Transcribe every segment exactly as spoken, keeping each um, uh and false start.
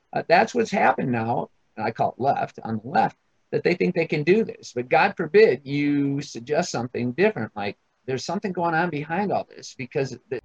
Uh, that's what's happened now. And I call it left on the left, that they think they can do this. But God forbid you suggest something different, like there's something going on behind all this, because the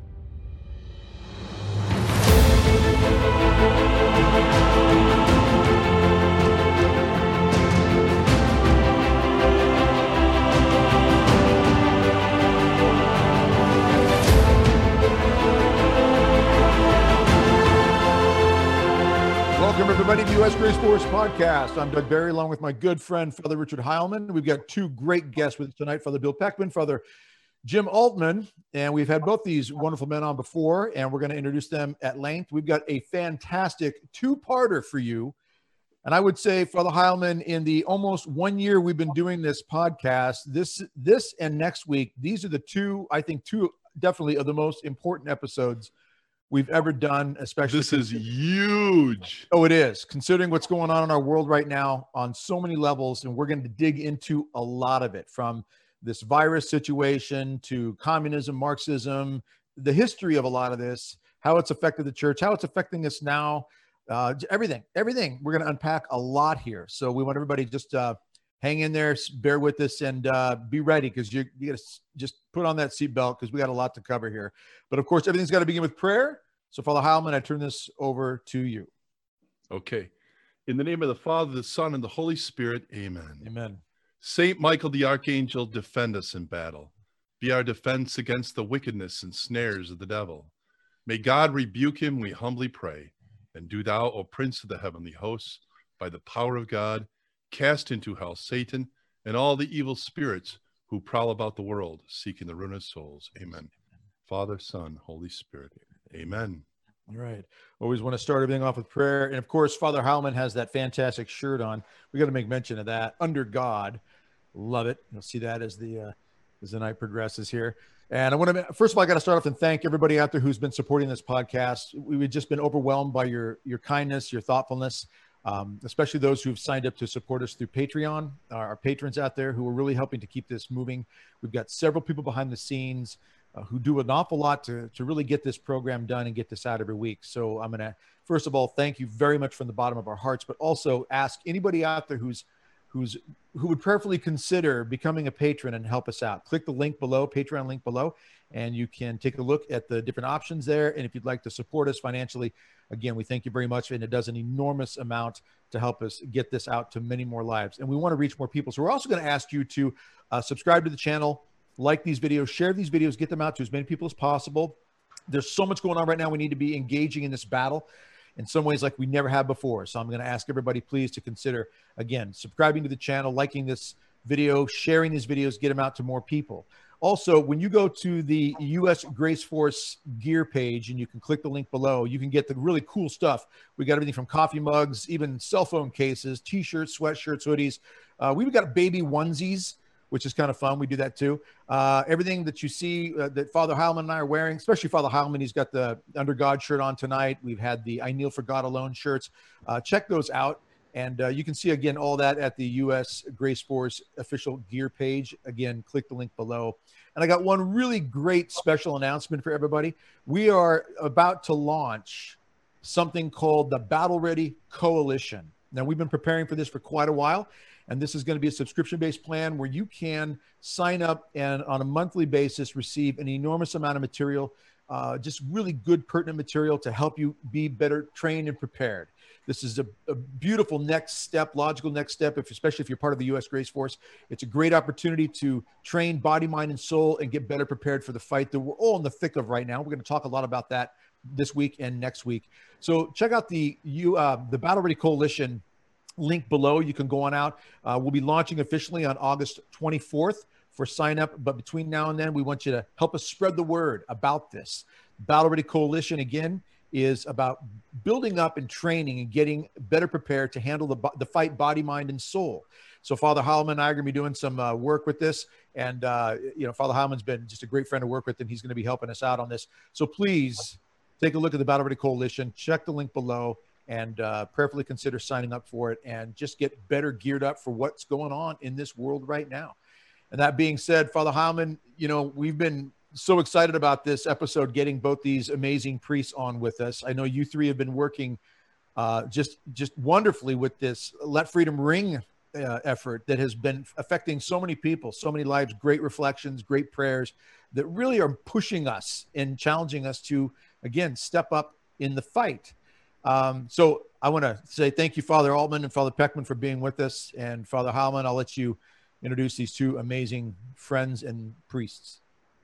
Welcome, everybody, to the U S Grace Force Podcast. I'm Doug Barry, along with my good friend, Father Richard Heilman. We've got two great guests with us tonight, Father Bill Peckman, Father Jim Altman, and we've had both these wonderful men on before, and we're going to introduce them at length. We've got a fantastic two-parter for you. And I would say, Father Heilman, in the almost one year we've been doing this podcast, this, this and next week, these are the two, I think, two definitely of the most important episodes we've ever done, especially. This is huge. Oh, it is, considering what's going on in our world right now on so many levels. And we're going to dig into a lot of it, from this virus situation to communism, Marxism, the history of a lot of this, how it's affected the church, how it's affecting us now, uh, everything, everything. We're going to unpack a lot here. So we want everybody just uh, hang in there, bear with us, and uh, be ready, because you, you got to just put on that seatbelt, because we got a lot to cover here. But of course, everything's got to begin with prayer. So, Father Heilman, I turn this over to you. Okay. In the name of the Father, the Son, and the Holy Spirit, amen. Amen. Saint Michael the Archangel, defend us in battle. Be our defense against the wickedness and snares of the devil. May God rebuke him, we humbly pray. And do thou, O Prince of the heavenly hosts, by the power of God, cast into hell Satan and all the evil spirits who prowl about the world, seeking the ruin of souls. Amen. Father, Son, Holy Spirit. Amen. All right. Always want to start everything off with prayer. And of course, Father Heilman has that fantastic shirt on. We got to make mention of that. Under God. Love it. You'll see that as the, uh, as the night progresses here. And I want to, first of all, I got to start off and thank everybody out there who's been supporting this podcast. We've just been overwhelmed by your, your kindness, your thoughtfulness, um, especially those who've signed up to support us through Patreon, our, our patrons out there who are really helping to keep this moving. We've got several people behind the scenes Uh, who do an awful lot to, to really get this program done and get this out every week. So I'm going to, first of all, thank you very much from the bottom of our hearts, but also ask anybody out there who's, who's, who would prayerfully consider becoming a patron and help us out. Click the link below, Patreon link below, and you can take a look at the different options there. And if you'd like to support us financially, again, we thank you very much. And it does an enormous amount to help us get this out to many more lives. And we want to reach more people. So we're also going to ask you to uh, subscribe to the channel, like these videos, share these videos, get them out to as many people as possible. There's so much going on right now. We need to be engaging in this battle in some ways like we never have before. So I'm going to ask everybody, please, to consider, again, subscribing to the channel, liking this video, sharing these videos, get them out to more people. Also, when you go to the U S Grace Force gear page, and you can click the link below, you can get the really cool stuff. We got everything from coffee mugs, even cell phone cases, t-shirts, sweatshirts, hoodies. Uh, we've got baby onesies, which is kind of fun. We do that too. Uh, everything that you see uh, that Father Heilman and I are wearing, especially Father Heilman, he's got the Under God shirt on tonight. We've had the I Kneel for God Alone shirts. Uh, check those out. And uh, you can see, again, all that at the U S Grace Force official gear page. Again, click the link below. And I got one really great special announcement for everybody. We are about to launch something called the Battle Ready Coalition. Now, we've been preparing for this for quite a while. And this is going to be a subscription-based plan where you can sign up and on a monthly basis receive an enormous amount of material, uh, just really good pertinent material to help you be better trained and prepared. This is a, a beautiful next step, logical next step, if, especially if you're part of the U S Grace Force. It's a great opportunity to train body, mind, and soul and get better prepared for the fight that we're all in the thick of right now. We're going to talk a lot about that this week and next week. So check out the, you, uh, the Battle Ready Coalition link below. You can go on out. Uh, we'll be launching officially on August twenty-fourth for sign up. But between now and then, we want you to help us spread the word about this. Battle Ready Coalition, again, is about building up and training and getting better prepared to handle the, the fight, body, mind, and soul. So Father Heilman and I are going to be doing some uh, work with this. And, uh, you know, Father Heilman's been just a great friend to work with, and he's going to be helping us out on this. So please take a look at the Battle Ready Coalition. Check the link below. And uh, prayerfully consider signing up for it and just get better geared up for what's going on in this world right now. And that being said, Father Heilman, you know, we've been so excited about this episode, getting both these amazing priests on with us. I know you three have been working uh, just just wonderfully with this Let Freedom Ring uh, effort that has been affecting so many people, so many lives. Great reflections, great prayers that really are pushing us and challenging us to, again, step up in the fight. Um, so I want to say thank you, Father Altman and Father Peckman, for being with us. And Father Heilman, I'll let you introduce these two amazing friends and priests.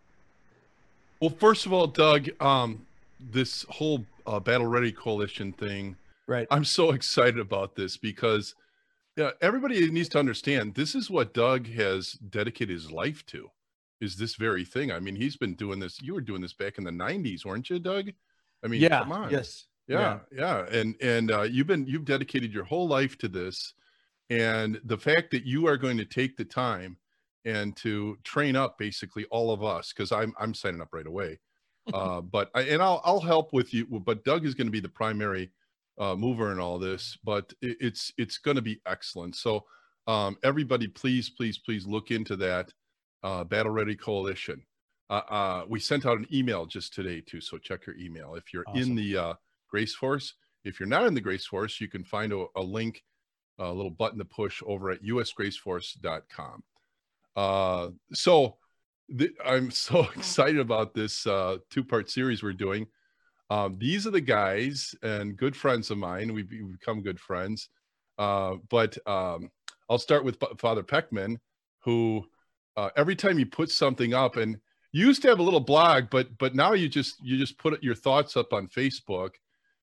Well, first of all, Doug, um, this whole uh, Battle Ready Coalition thing, right? I'm so excited about this because yeah, everybody needs to understand this is what Doug has dedicated his life to, is this very thing. I mean, he's been doing this. You were doing this back in the nineties, weren't you, Doug? I mean, yeah, come on. Yes. Yeah, yeah. yeah. And, and uh, you've been, you've dedicated your whole life to this. And the fact that you are going to take the time and to train up basically all of us, because I'm I'm signing up right away. Uh, but I, and I'll I'll help with you. But Doug is going to be the primary uh, mover in all this. But it, it's it's going to be excellent. So um, everybody, please, please, please look into that uh, Battle Ready Coalition. Uh, uh, we sent out an email just today too. So check your email if you're Awesome. in the uh, Grace Force. If you're not in the Grace Force, you can find a, a link. A little button to push over at u s grace force dot com. Uh, so th- I'm so excited about this uh, two-part series we're doing. Um, these are the guys and good friends of mine. We've, we've become good friends. Uh, but um, I'll start with Father Peckman, who uh, every time you put something up, and you used to have a little blog, but but now you just you just put your thoughts up on Facebook.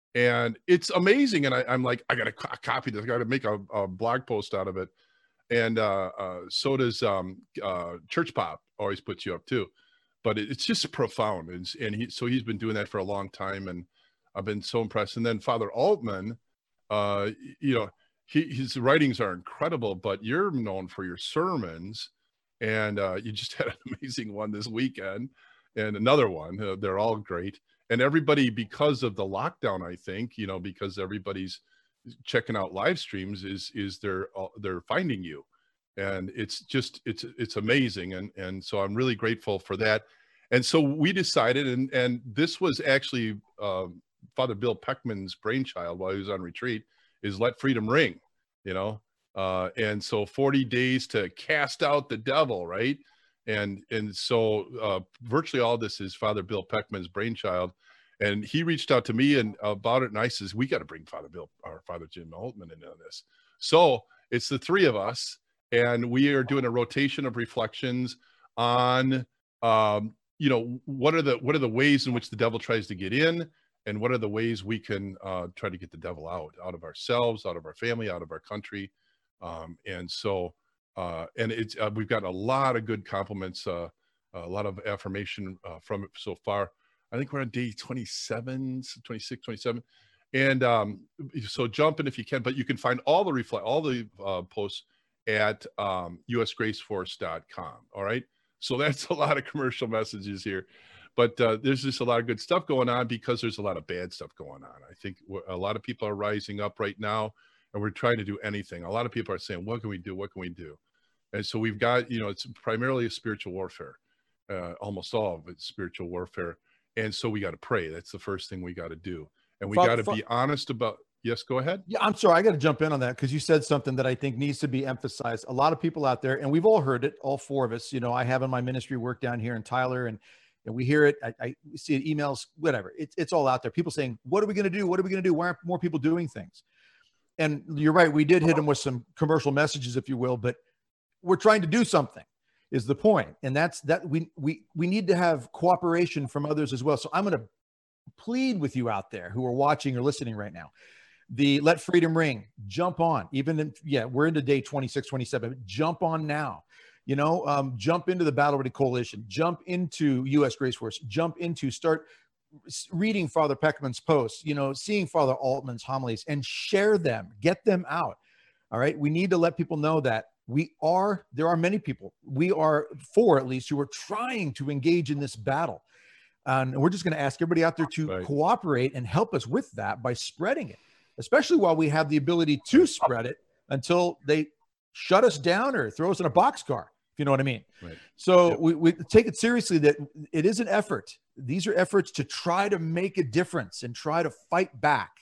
And it's amazing. And I, I'm like, I got to co- copy this. I got to make a, a blog post out of it. And uh, uh, so does um, uh, Church Pop always puts you up too. But it, it's just profound. And, and he, so he's been doing that for a long time. And I've been so impressed. And then Father Altman, uh, you know, he, his writings are incredible, but you're known for your sermons. And uh, you just had an amazing one this weekend and another one. Uh, they're all great. And everybody, because of the lockdown, I think, you know, because everybody's checking out live streams, is is they're they're finding you, and it's just it's it's amazing, and and so I'm really grateful for that. And so we decided, and and this was actually uh, Father Bill Peckman's brainchild while he was on retreat, is Let Freedom Ring, you know, uh, and so forty days to cast out the devil, right? And and so uh, virtually all this is Father Bill Peckman's brainchild. And he reached out to me and about it. And I says, we got to bring Father Bill or Father Jim Altman into this. So it's the three of us. And we are doing a rotation of reflections on, um, you know, what are the what are the ways in which the devil tries to get in? And what are the ways we can uh, try to get the devil out, out of ourselves, out of our family, out of our country. Um, and so Uh, and it's uh, we've got a lot of good compliments, uh, a lot of affirmation uh, from it so far. I think we're on day twenty-seven, twenty-six, twenty-seven. And um, so jump in if you can, but you can find all the reflect, all the uh, posts at um, u s grace force dot com. All right. So that's a lot of commercial messages here, but uh, there's just a lot of good stuff going on because there's a lot of bad stuff going on. I think a lot of people are rising up right now, and we're trying to do anything. A lot of people are saying, what can we do? What can we do? And so we've got, you know, it's primarily a spiritual warfare. Uh, almost all of it's spiritual warfare. And so we got to pray. That's the first thing we got to do. And we got to be honest about, yes, go ahead. Yeah, I'm sorry. I got to jump in on that because you said something that I think needs to be emphasized. A lot of people out there, and we've all heard it, all four of us, you know, I have in my ministry work down here in Tyler, and, and we hear it. I, I see it, emails, whatever. It's, it's all out there. People saying, what are we going to do? What are we going to do? Why aren't more people doing things? And you're right. We did hit them with some commercial messages, if you will, but we're trying to do something is the point. And that's that we, we, we need to have cooperation from others as well. So I'm going to plead with you out there who are watching or listening right now, the Let Freedom Ring, jump on, even if, yeah, we're into day twenty-six, twenty-seven, jump on now, you know, um, jump into the Battle Ready Coalition, jump into U S Grace Force, jump into, start reading Father Peckman's posts, you know, seeing Father Altman's homilies, and share them, get them out. All right. We need to let people know that we are, there are many people, we are four at least, who are trying to engage in this battle. And we're just going to ask everybody out there to right. cooperate and help us with that by spreading it, especially while we have the ability to spread it until they shut us down or throw us in a boxcar, if you know what I mean. Right. So yep. we, we take it seriously that it is an effort. These are efforts to try to make a difference and try to fight back.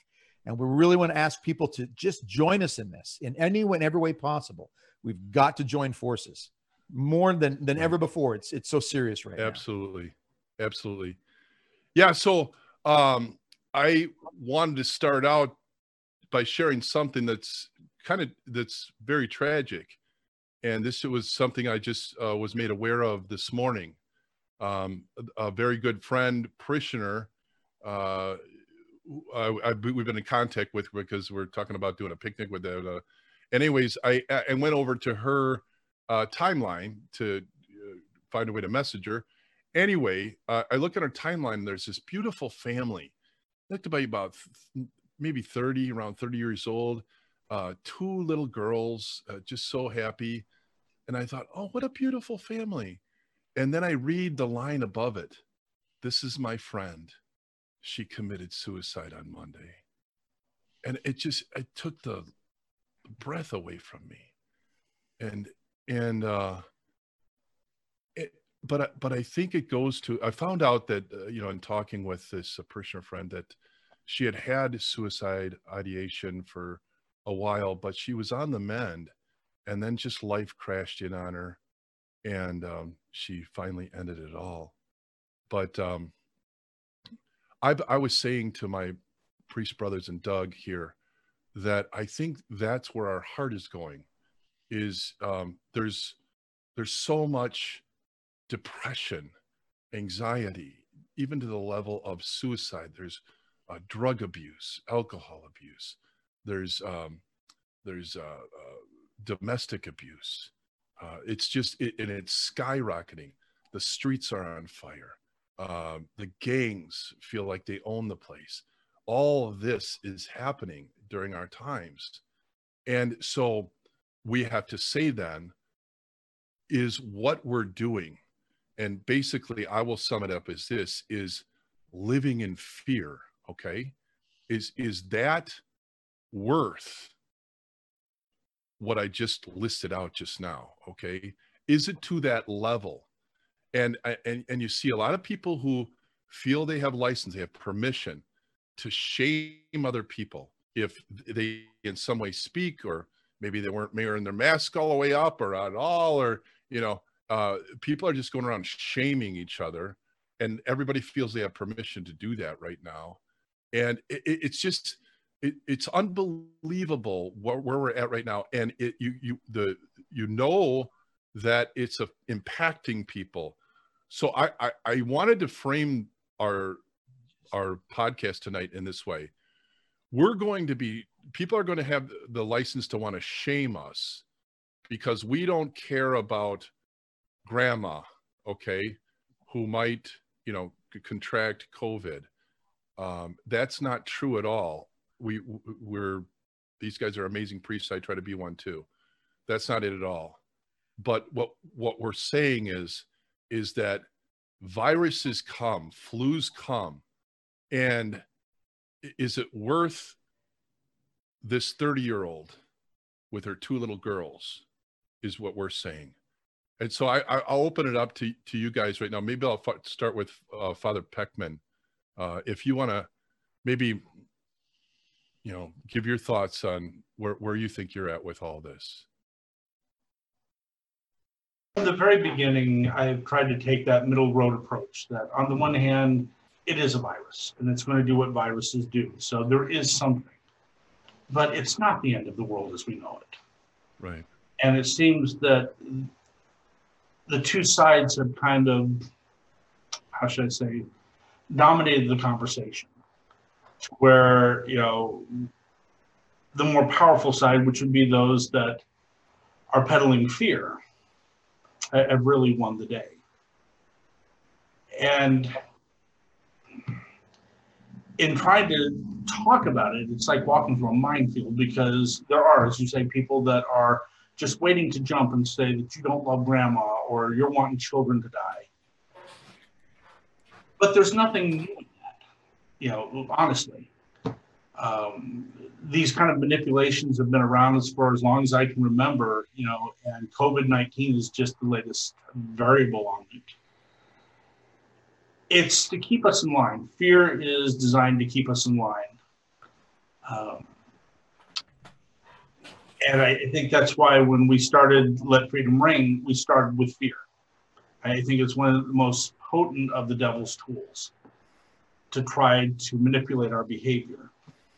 And we really want to ask people to just join us in this in any and every way possible. We've got to join forces more than, than ever before. It's, it's so serious right Absolutely. now. Absolutely. Yeah. So um, I wanted to start out by sharing something that's kind of, that's very tragic. And this was something I just uh, was made aware of this morning. Um, a, a very good friend, parishioner, uh, I, I, we've been in contact with because we're talking about doing a picnic with them. Uh, anyways, I, I went over to her uh, timeline to uh, find a way to message her. Anyway, uh, I look at her timeline and there's this beautiful family. Looked about about maybe thirty, around thirty years old, uh, two little girls, uh, just so happy. And I thought, oh, what a beautiful family. And then I read the line above it. This is my friend. She committed suicide on Monday. And it just, it took the breath away from me. And, and, uh, it, but, but I think it goes to, I found out that, uh, you know, in talking with this uh, parishioner friend that she had had suicide ideation for a while, but she was on the mend, and then just life crashed in on her, and um, she finally ended it all. But um, I, I was saying to my priest brothers and Doug here that I think that's where our heart is going. Is um, there's there's so much depression, anxiety, even to the level of suicide. There's uh, drug abuse, alcohol abuse. There's um, there's uh, uh, domestic abuse. Uh, it's just it, and it's skyrocketing. The streets are on fire. Uh, the gangs feel like they own the place. All of this is happening during our times, and so we have to say then is what we're doing. And basically, I will sum it up as this: is living in fear. Okay, is is that worth what I just listed out just now? Okay, is it to that level? And and and you see a lot of people who feel they have license, they have permission to shame other people if they in some way speak, or maybe they weren't wearing their mask all the way up or at all, or you know, uh, people are just going around shaming each other, and everybody feels they have permission to do that right now. And it, it, it's just, it, it's unbelievable where, where we're at right now. And it, you, you, the, you know that it's a, impacting people. So I, I, I wanted to frame our, our podcast tonight in this way. We're going to be, people are going to have the license to want to shame us because we don't care about grandma, okay, who might, you know, contract COVID. Um, that's not true at all. We, we're, these guys are amazing priests. I try to be one too. That's not it at all. But what, what we're saying is, is that viruses come, flus come, and is it worth this thirty year old with her two little girls is what we're saying. And so I, I'll open it up to, to you guys right now. Maybe I'll start with uh, Father Peckman. Uh, if you want to maybe, you know, give your thoughts on where, where you think you're at with all this. From the very beginning, I've tried to take that middle road approach that on the one hand, it is a virus and it's going to do what viruses do. So there is something, but it's not the end of the world as we know it. Right. And it seems that the two sides have kind of, how should I say, dominated the conversation, where, you know, the more powerful side, which would be those that are peddling fear, have really won the day. And in trying to talk about it, it's like walking through a minefield, because there are, as you say, people that are just waiting to jump and say that you don't love grandma or you're wanting children to die. But there's nothing new in that, you know, honestly. Um, these kind of manipulations have been around as far as long as I can remember, you know, and COVID nineteen is just the latest variable on it. It's to keep us in line. Fear is designed to keep us in line. Um, and I, I think that's why when we started Let Freedom Ring, we started with fear. I think it's one of the most potent of the devil's tools to try to manipulate our behavior.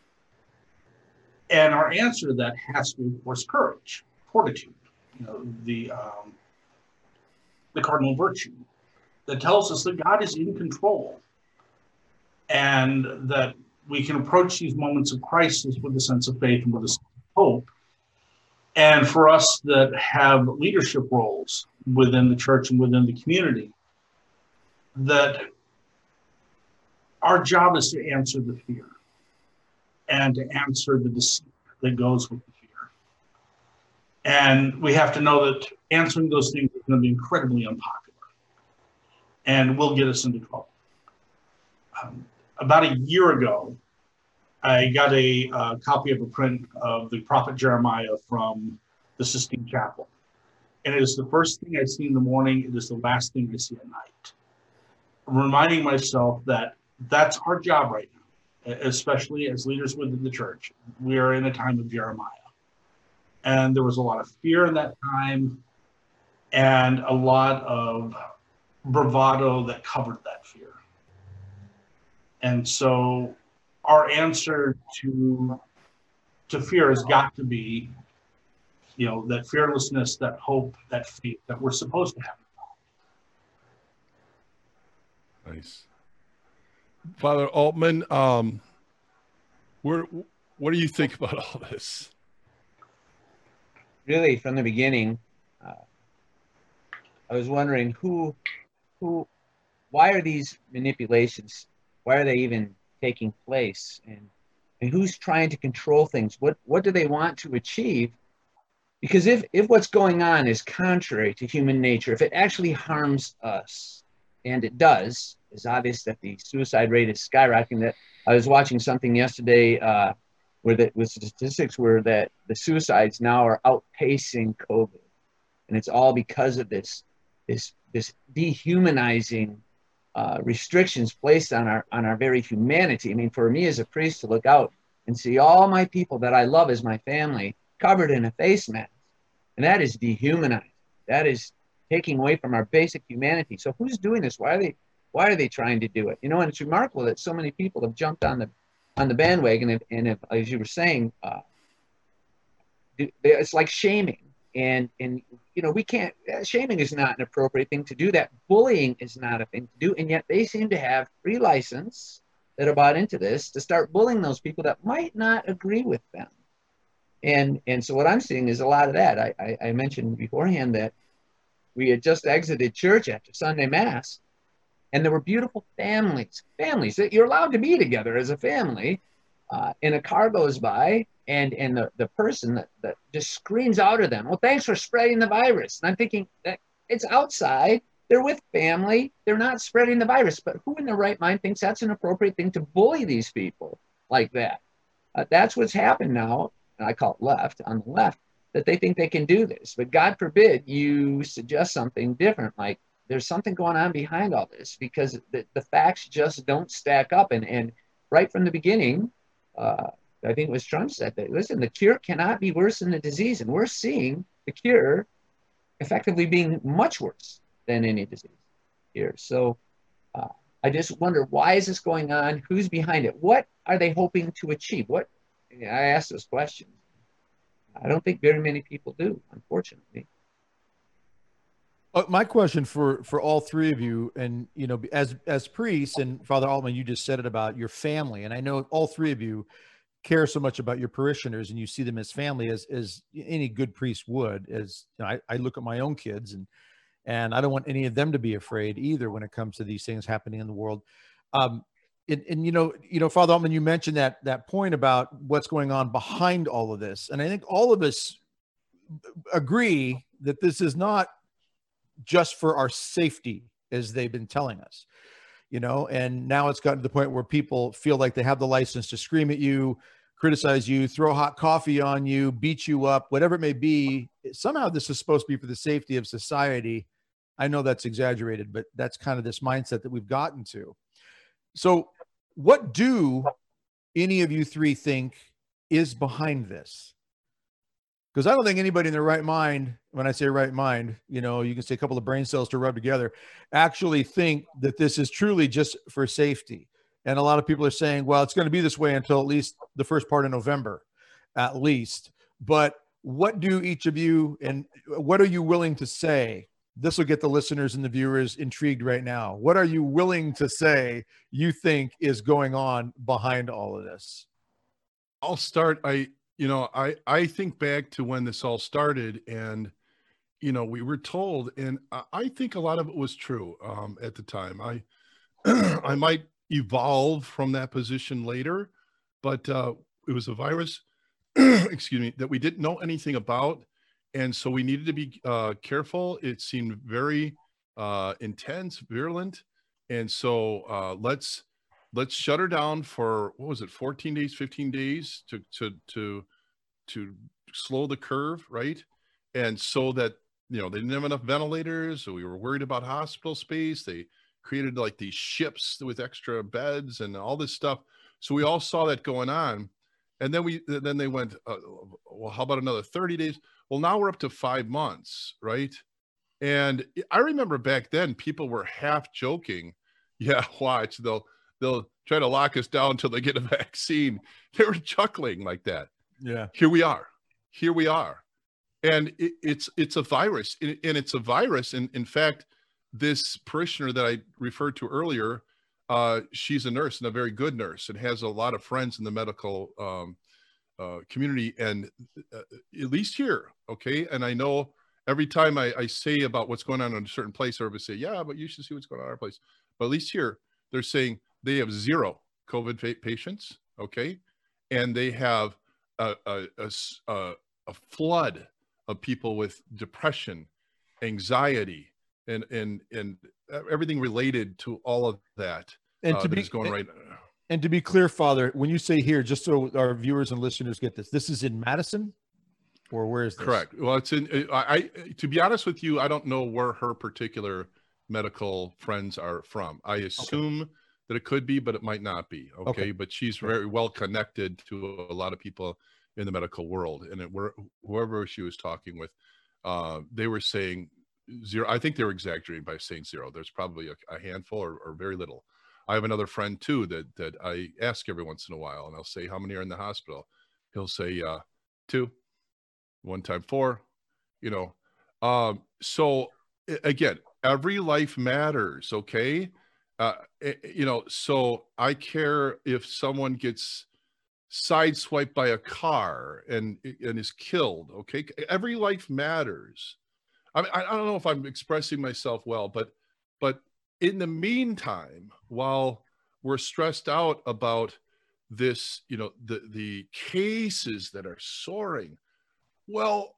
And our answer to that has to be, of course, courage, fortitude, you know, the, um, the cardinal virtue that tells us that God is in control and that we can approach these moments of crisis with a sense of faith and with a sense of hope. And for us that have leadership roles within the church and within the community, that our job is to answer the fear and to answer the deceit that goes with the fear. And we have to know that answering those things is going to be incredibly unpopular and will get us into trouble. Um, about a year ago, I got a uh, copy of a print of the prophet Jeremiah from the Sistine Chapel. And it is the first thing I see in the morning. It is the last thing I see at night. I'm reminding myself that that's our job right now, especially as leaders within the church. We are in a time of Jeremiah. And there was a lot of fear in that time and a lot of bravado that covered that fear. And so our answer to, to fear has got to be, you know, that fearlessness, that hope, that faith that we're supposed to have. Nice. Father Altman, um, where, what do you think about all this? Really, from the beginning, uh, I was wondering who, who, why are these manipulations, why are they even taking place, and and who's trying to control things? What what do they want to achieve? Because if if what's going on is contrary to human nature, if it actually harms us, and it does, it's obvious that the suicide rate is skyrocketing. That I was watching something yesterday uh, where the with statistics were that the suicides now are outpacing COVID, and it's all because of this this this dehumanizing Uh, restrictions placed on our on our very humanity. I mean, for me as a priest to look out and see all my people that I love as my family covered in a face mask, and that is dehumanizing. That is taking away from our basic humanity. So who's doing this? Why are they why are they trying to do it? You know, and it's remarkable that so many people have jumped on the on the bandwagon, and, and if, as you were saying, uh, it's like shaming. And, and, you know, we can't, shaming is not an appropriate thing to do. That bullying is not a thing to do. And yet they seem to have free license that are bought into this to start bullying those people that might not agree with them. And, and so what I'm seeing is a lot of that. I, I, I mentioned beforehand that we had just exited church after Sunday Mass, and there were beautiful families, families that you're allowed to be together as a family. Uh, and a car goes by, and and the, the person that, that just screams out at them, well, thanks for spreading the virus. And I'm thinking that it's outside, they're with family, they're not spreading the virus. But who in their right mind thinks that's an appropriate thing to bully these people like that? Uh, that's what's happened now, and I call it left, on the left, that they think they can do this. But God forbid you suggest something different, like there's something going on behind all this, because the, the facts just don't stack up. And, and right from the beginning, uh, I think it was Trump said that, listen, the cure cannot be worse than the disease. And we're seeing the cure effectively being much worse than any disease here. So uh, I just wonder, why is this going on? Who's behind it? What are they hoping to achieve? What, I ask those questions. I don't think very many people do, unfortunately. Uh, my question for, for all three of you, and, you know, as, as priests, and Father Altman, you just said it about your family. And I know all three of you care so much about your parishioners, and you see them as family, as, as any good priest would. As you know, I, I look at my own kids, and, and I don't want any of them to be afraid either when it comes to these things happening in the world. Um, and, and, you know, you know, Father Altman, you mentioned that, that point about what's going on behind all of this. And I think all of us agree that this is not just for our safety, as they've been telling us, you know, and now it's gotten to the point where people feel like they have the license to scream at you, criticize you, throw hot coffee on you, beat you up, whatever it may be. Somehow this is supposed to be for the safety of society. I know that's exaggerated, but that's kind of this mindset that we've gotten to. So what do any of you three think is behind this? Because I don't think anybody in their right mind, when I say right mind, you know, you can say a couple of brain cells to rub together, actually think that this is truly just for safety. And a lot of people are saying, well, it's going to be this way until at least the first part of November, at least. But what do each of you, and what are you willing to say? This will get the listeners and the viewers intrigued right now. What are you willing to say you think is going on behind all of this? I'll start. I, you know, I, I think back to when this all started, and, you know, we were told, and I, I think a lot of it was true um, at the time. I, I might evolve from that position later, but uh, it was a virus, excuse me, that we didn't know anything about. And so we needed to be uh, careful. It seemed very uh, intense, virulent. And so uh, let's, let's shut her down for, what was it, fourteen days, fifteen days to, to, to, to slow the curve, right? And so that, you know, they didn't have enough ventilators, so we were worried about hospital space. They created like these ships with extra beds and all this stuff. So we all saw that going on. And then we, then they went, uh, well, how about another thirty days? Well, now we're up to five months, right? And I remember back then people were half joking. Yeah, watch, they'll, they'll try to lock us down until they get a vaccine. They were chuckling like that. Yeah. Here we are. Here we are. And it, it's, it's a virus, and it's a virus. And in fact, this parishioner that I referred to earlier, uh, she's a nurse, and a very good nurse, and has a lot of friends in the medical um, uh, community, and uh, at least here, okay? And I know every time I, I say about what's going on in a certain place, everybody say, yeah, but you should see what's going on in our place. But at least here, they're saying they have zero COVID patients, okay? And they have a, a, a, a flood of people with depression, anxiety, and and and everything related to all of that. And uh, to that be is going right. And to be clear, Father, when you say here, just so our viewers and listeners get this, this is in Madison, or where is this? Correct. Well, it's in. I, I to be honest with you, I don't know where her particular medical friends are from. I assume okay. that it could be, but it might not be. Okay, okay. But she's very well connected to a lot of people in the medical world, and it were whoever she was talking with, uh, they were saying zero. I think they were exaggerating by saying zero. There's probably a, a handful or, or very little. I have another friend too that that I ask every once in a while, and I'll say, how many are in the hospital? He'll say uh, two, one time four, you know. Um, so again, every life matters, okay? Uh, you know, so I care if someone gets sideswiped by a car and and is killed, okay? Every life matters. I mean, I, I don't know if I'm expressing myself well, but but in the meantime, while we're stressed out about this, you know, the the cases that are soaring, well,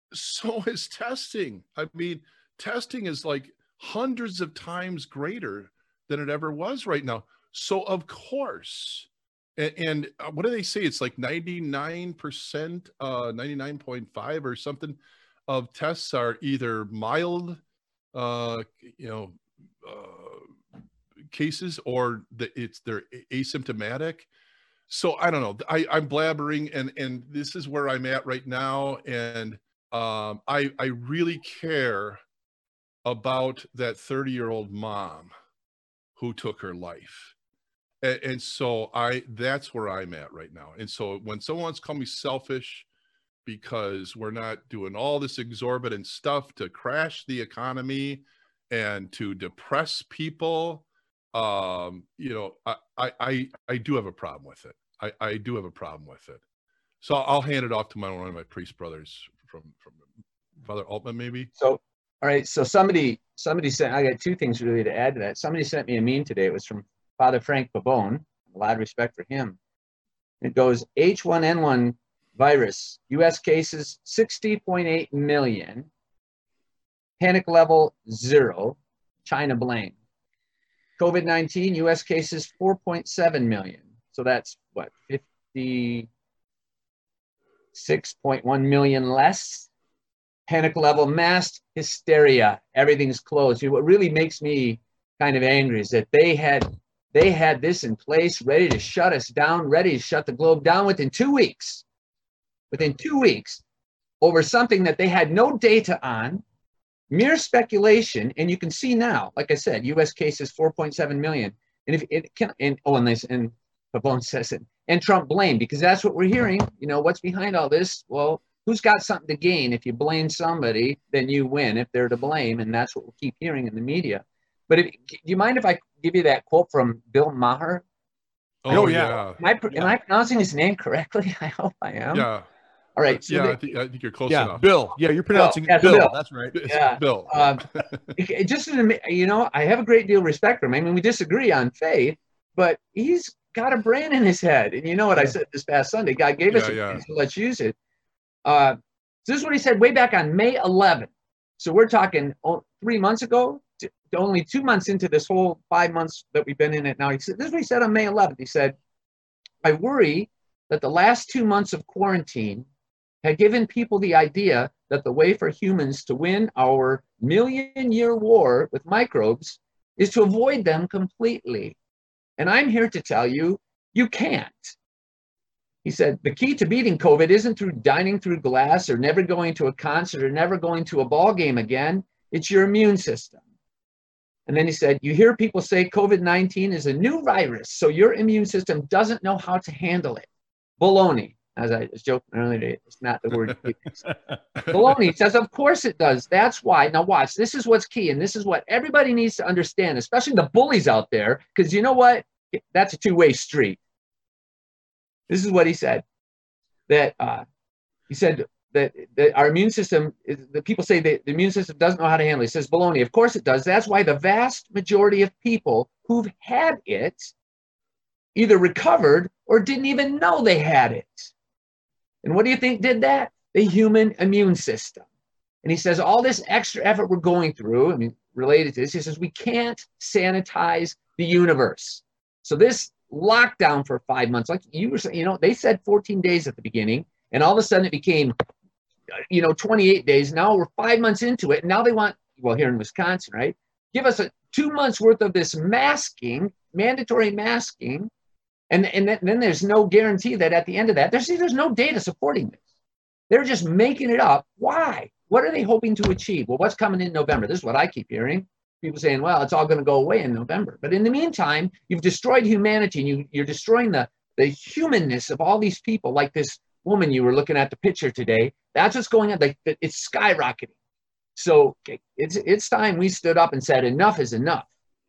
so is testing. I mean, testing is like hundreds of times greater than it ever was right now. So of course, and, and what do they say? It's like ninety-nine percent, uh, ninety-nine point five or something of tests are either mild, uh, you know, uh, cases, or the, it's they're asymptomatic. So I don't know. I, I'm blabbering, and and this is where I'm at right now, and um, I I really care about that thirty-year-old mom who took her life, and, and so I that's where I'm at right now. And so when someone wants to call me selfish because we're not doing all this exorbitant stuff to crash the economy and to depress people, um, you know, I, I, I, I do have a problem with it. I, I do have a problem with it. So I'll hand it off to my, one of my priest brothers from, from Father Altman, maybe. So, all right. So somebody, somebody sent, I got two things really to add to that. Somebody sent me a meme today. It was from Father Frank Pabon. A lot of respect for him. It goes, H one N one virus, U S cases sixty point eight million, panic level zero, China blame. COVID nineteen, U S cases four point seven million. So that's what, fifty-six point one million less. Panic level, mass hysteria, everything's closed. You know, what really makes me kind of angry is that they had they had this in place, ready to shut us down, ready to shut the globe down within two weeks. within two weeks over something that they had no data on, mere speculation. And you can see now, like I said, U S cases four point seven million. And if it can, and oh, and this, and Pavone says it, and Trump blamed, because that's what we're hearing. You know, what's behind all this? Well, who's got something to gain? If you blame somebody, then you win if they're to blame. And that's what we keep hearing in the media. But if, do you mind if I give you that quote from Bill Maher? Oh, yeah. yeah. Am I, Yeah. am I pronouncing his name correctly? I hope I am. Yeah. All right. So yeah, the, I think, I think you're close Yeah, enough. Bill. Yeah, you're pronouncing yeah, it Bill. Bill. That's right. Yeah. Bill. um, it, it just, you know, I have a great deal of respect for him. I mean, we disagree on faith, but he's got a brain in his head. And you know what I said this past Sunday? God gave us Yeah, a yeah. brain, so let's use it. Uh, so this is what he said way back on May eleventh. So we're talking oh, three months ago, to, to only two months into this whole five months that we've been in it now. He said, this is what he said on May eleventh. He said, I worry that the last two months of quarantine had given people the idea that the way for humans to win our million-year war with microbes is to avoid them completely. And I'm here to tell you, you can't. He said, the key to beating COVID isn't through dining through glass or never going to a concert or never going to a ball game again. It's your immune system. And then he said, you hear people say COVID nineteen is a new virus, so your immune system doesn't know how to handle it. Baloney. As I was joking earlier, it's not the word. Baloney says, of course it does. That's why. Now watch, this is what's key, and this is what everybody needs to understand, especially the bullies out there, because you know what? That's a two-way street. This is what he said. That uh, he said that, that our immune system, is, the people say that the immune system doesn't know how to handle it. He says, baloney. Of course it does. That's why the vast majority of people who've had it either recovered or didn't even know they had it. And what do you think did that? The human immune system. And he says, all this extra effort we're going through, I mean, related to this, he says, we can't sanitize the universe. So this lockdown for five months, like you were saying, you know, they said fourteen days at the beginning, and all of a sudden it became, you know, twenty-eight days. Now we're five months into it. And now they want, well, here in Wisconsin, right? Give us a two months worth of this masking, mandatory masking. And, and then there's no guarantee that at the end of that, there's, there's no data supporting this. They're just making it up. Why? What are they hoping to achieve? Well, what's coming in November? This is what I keep hearing. People saying, well, it's all going to go away in November. But in the meantime, you've destroyed humanity, and you, you're destroying the, the humanness of all these people, like this woman you were looking at the picture today. That's what's going on. Like, it's skyrocketing. So it's, it's time we stood up and said, enough is enough.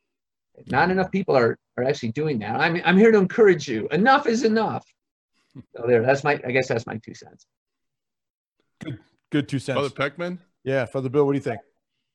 Not enough people are, are actually doing that. I'm, I'm here to encourage you. Enough is enough. So there, that's my, I guess that's my two cents. Good, good two cents. Father Peckman? Yeah, Father Bill, what do you think?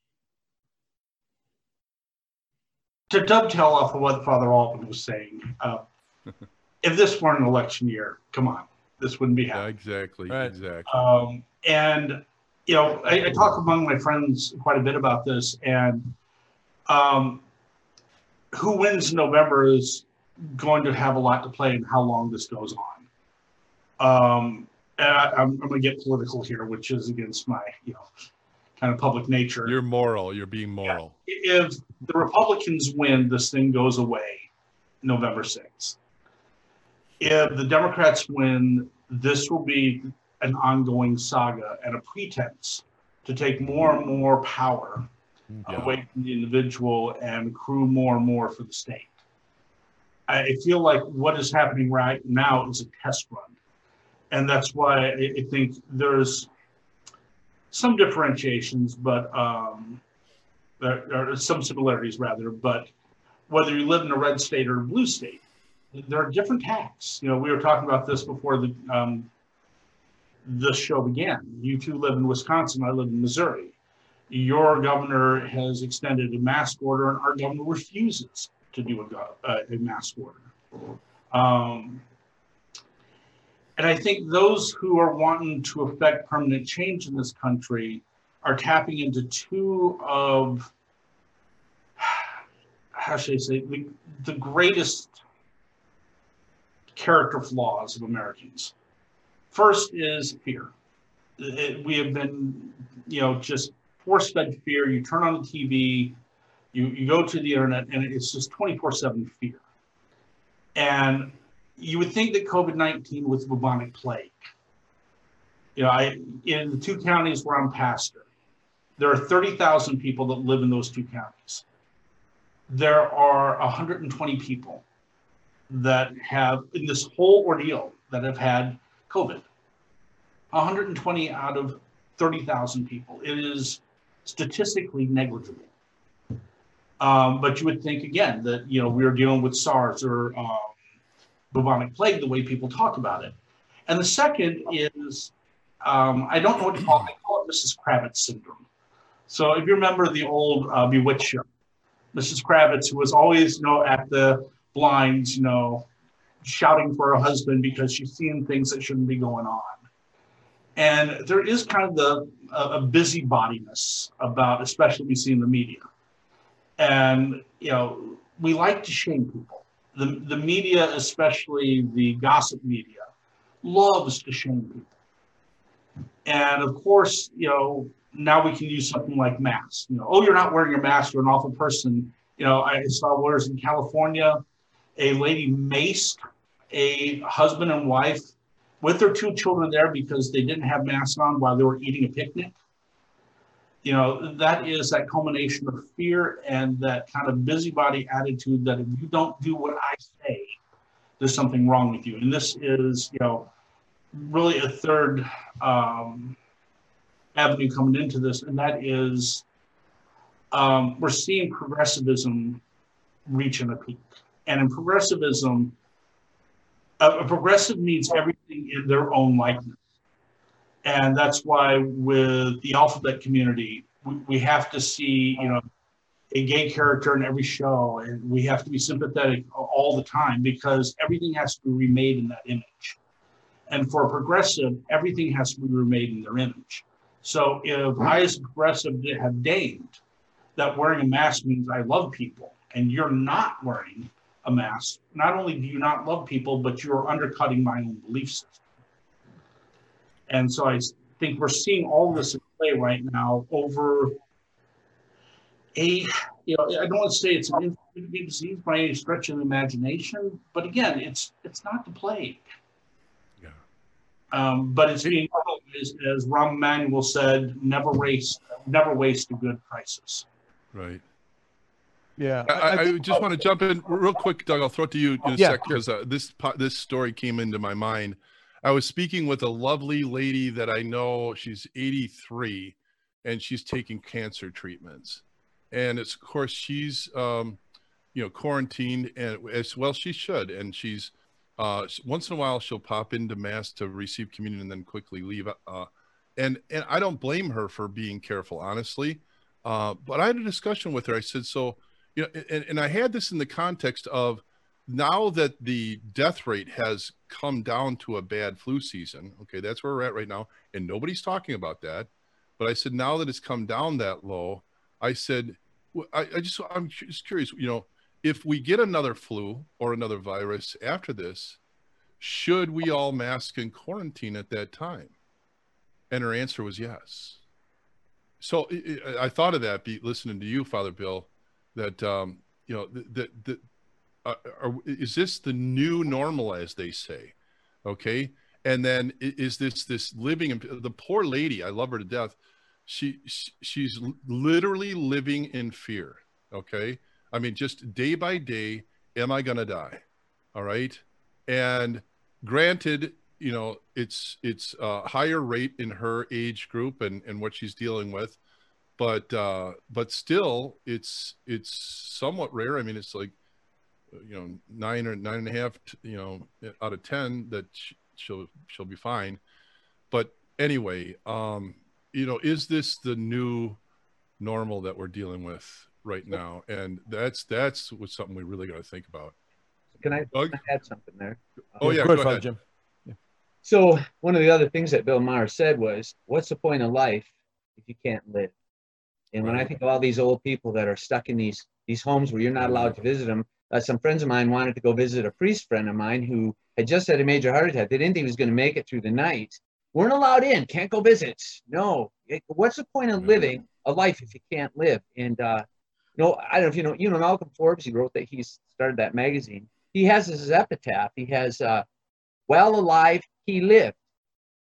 To dovetail off of what Father Altman was saying, uh, if this weren't an election year, come on, this wouldn't be Yeah, happening. exactly. Right. Exactly. Um, and, you know, I, I talk among my friends quite a bit about this, and um, who wins in November is going to have a lot to play in how long this goes on. Um, and I, I'm, I'm going to get political here, which is against my, you know, kind of public nature. You're moral. You're being moral. If the Republicans win, this thing goes away November sixth. If the Democrats win, this will be an ongoing saga and a pretense to take more and more power Yeah. away from the individual and accrue more and more for the state. I feel like what is happening right now is a test run. And that's why I think there's some differentiations, but um, there, there are some similarities rather, but whether you live in a red state or a blue state, there are different tacks. You know, we were talking about this before the um, this show began. You two live in Wisconsin, I live in Missouri. Your governor has extended a mask order, and our governor refuses to do a, uh, a mask order. Um, and I think those who are wanting to affect permanent change in this country are tapping into two of, how should I say, the, the greatest character flaws of Americans. First is fear. It, we have been, you know, just force-fed fear. You turn on the T V, you, you go to the internet, and it's just twenty-four seven fear. And you would think that COVID nineteen was bubonic plague. You know, I in the two counties where I'm pastor, there are thirty thousand people that live in those two counties. There are one hundred twenty people that have, in this whole ordeal, that have had COVID. one hundred twenty out of thirty thousand people. It is statistically negligible. Um, but you would think, again, that, you know, we were dealing with SARS or um, bubonic plague, the way people talk about it. And the second is, um, I don't know what to call it. I call it Missus Kravitz syndrome. So if you remember the old uh, Bewitched show, Missus Kravitz, who was always, you know, at the blinds, you know, shouting for her husband because she's seeing things that shouldn't be going on. And there is kind of the a, a busybodiness about, especially we see in the media. And, you know, we like to shame people. The, the media, especially the gossip media, loves to shame people. And of course, you know, now we can use something like masks. You know, oh, you're not wearing your mask, you're an awful person. You know, I saw whereas in California, a lady maced a husband and wife with their two children there because they didn't have masks on while they were eating a picnic. You know, that is that culmination of fear and that kind of busybody attitude that if you don't do what I say, there's something wrong with you. And this is, you know, really a third um, avenue coming into this, and that is um, we're seeing progressivism reaching a peak. And in progressivism, a, a progressive needs everything in their own likeness. And that's why with the alphabet community, we, we have to see, you know, a gay character in every show, and we have to be sympathetic all the time because everything has to be remade in that image. And for a progressive, everything has to be remade in their image. So if I as a progressive have deigned that wearing a mask means I love people, and you're not wearing a mask, not only do you not love people, but you're undercutting my own belief system. And so I think we're seeing all of this in play right now over a, you know, I don't want to say it's an infectious disease by any stretch of the imagination, but again, it's it's not the plague. Yeah. Um, but it's being, as, as Rahm Emanuel said, never waste, never waste a good crisis. Right. Yeah. I, I, I think, just want to jump in real quick, Doug. I'll throw it to you in a yeah, sec because uh, this this story came into my mind. I was speaking with a lovely lady that I know. She's eighty-three, and she's taking cancer treatments. And it's, of course, she's, um, you know, quarantined, and as well she should. And she's, uh, once in a while, she'll pop into mass to receive communion and then quickly leave. Uh, and and I don't blame her for being careful, honestly. Uh, but I had a discussion with her. I said, so, you know, and, and I had this in the context of, now that the death rate has come down to a bad flu season, okay, that's where we're at right now, and nobody's talking about that. But I said, now that it's come down that low, I said, I, I just, I'm just curious, you know, if we get another flu or another virus after this, should we all mask and quarantine at that time? And her answer was yes. So I thought of that, be listening to you, Father Bill, that, um, you know, that, that, Uh, are, is this the new normal, as they say? Okay. And then is this this living, the poor lady, I love her to death. She, she's literally living in fear. Okay. I mean, just day by day, am I going to die? All right. And granted, you know, it's, it's a higher rate in her age group and, and what she's dealing with, but, uh, but still it's, it's somewhat rare. I mean, it's like, you know, nine or nine and a half, you know, out of ten that she'll, she'll be fine. But anyway, um, you know, is this the new normal that we're dealing with right now? And that's, that's what's something we really got to think about. Can I, Doug? can I add something there? Oh yeah, go go ahead, ahead. Jim. Yeah. So one of the other things that Bill Maher said was, what's the point of life if you can't live? And when I think of all these old people that are stuck in these, these homes where you're not allowed to visit them, Uh, some friends of mine wanted to go visit a priest friend of mine who had just had a major heart attack. They didn't think he was going to make it through the night. Weren't allowed in, can't go visit. No, it, what's the point of living a life if you can't live? And, uh, you know, I don't know if you know, you know, Malcolm Forbes, he wrote that, he started that magazine. He has his epitaph. He has, uh, while alive, he lived.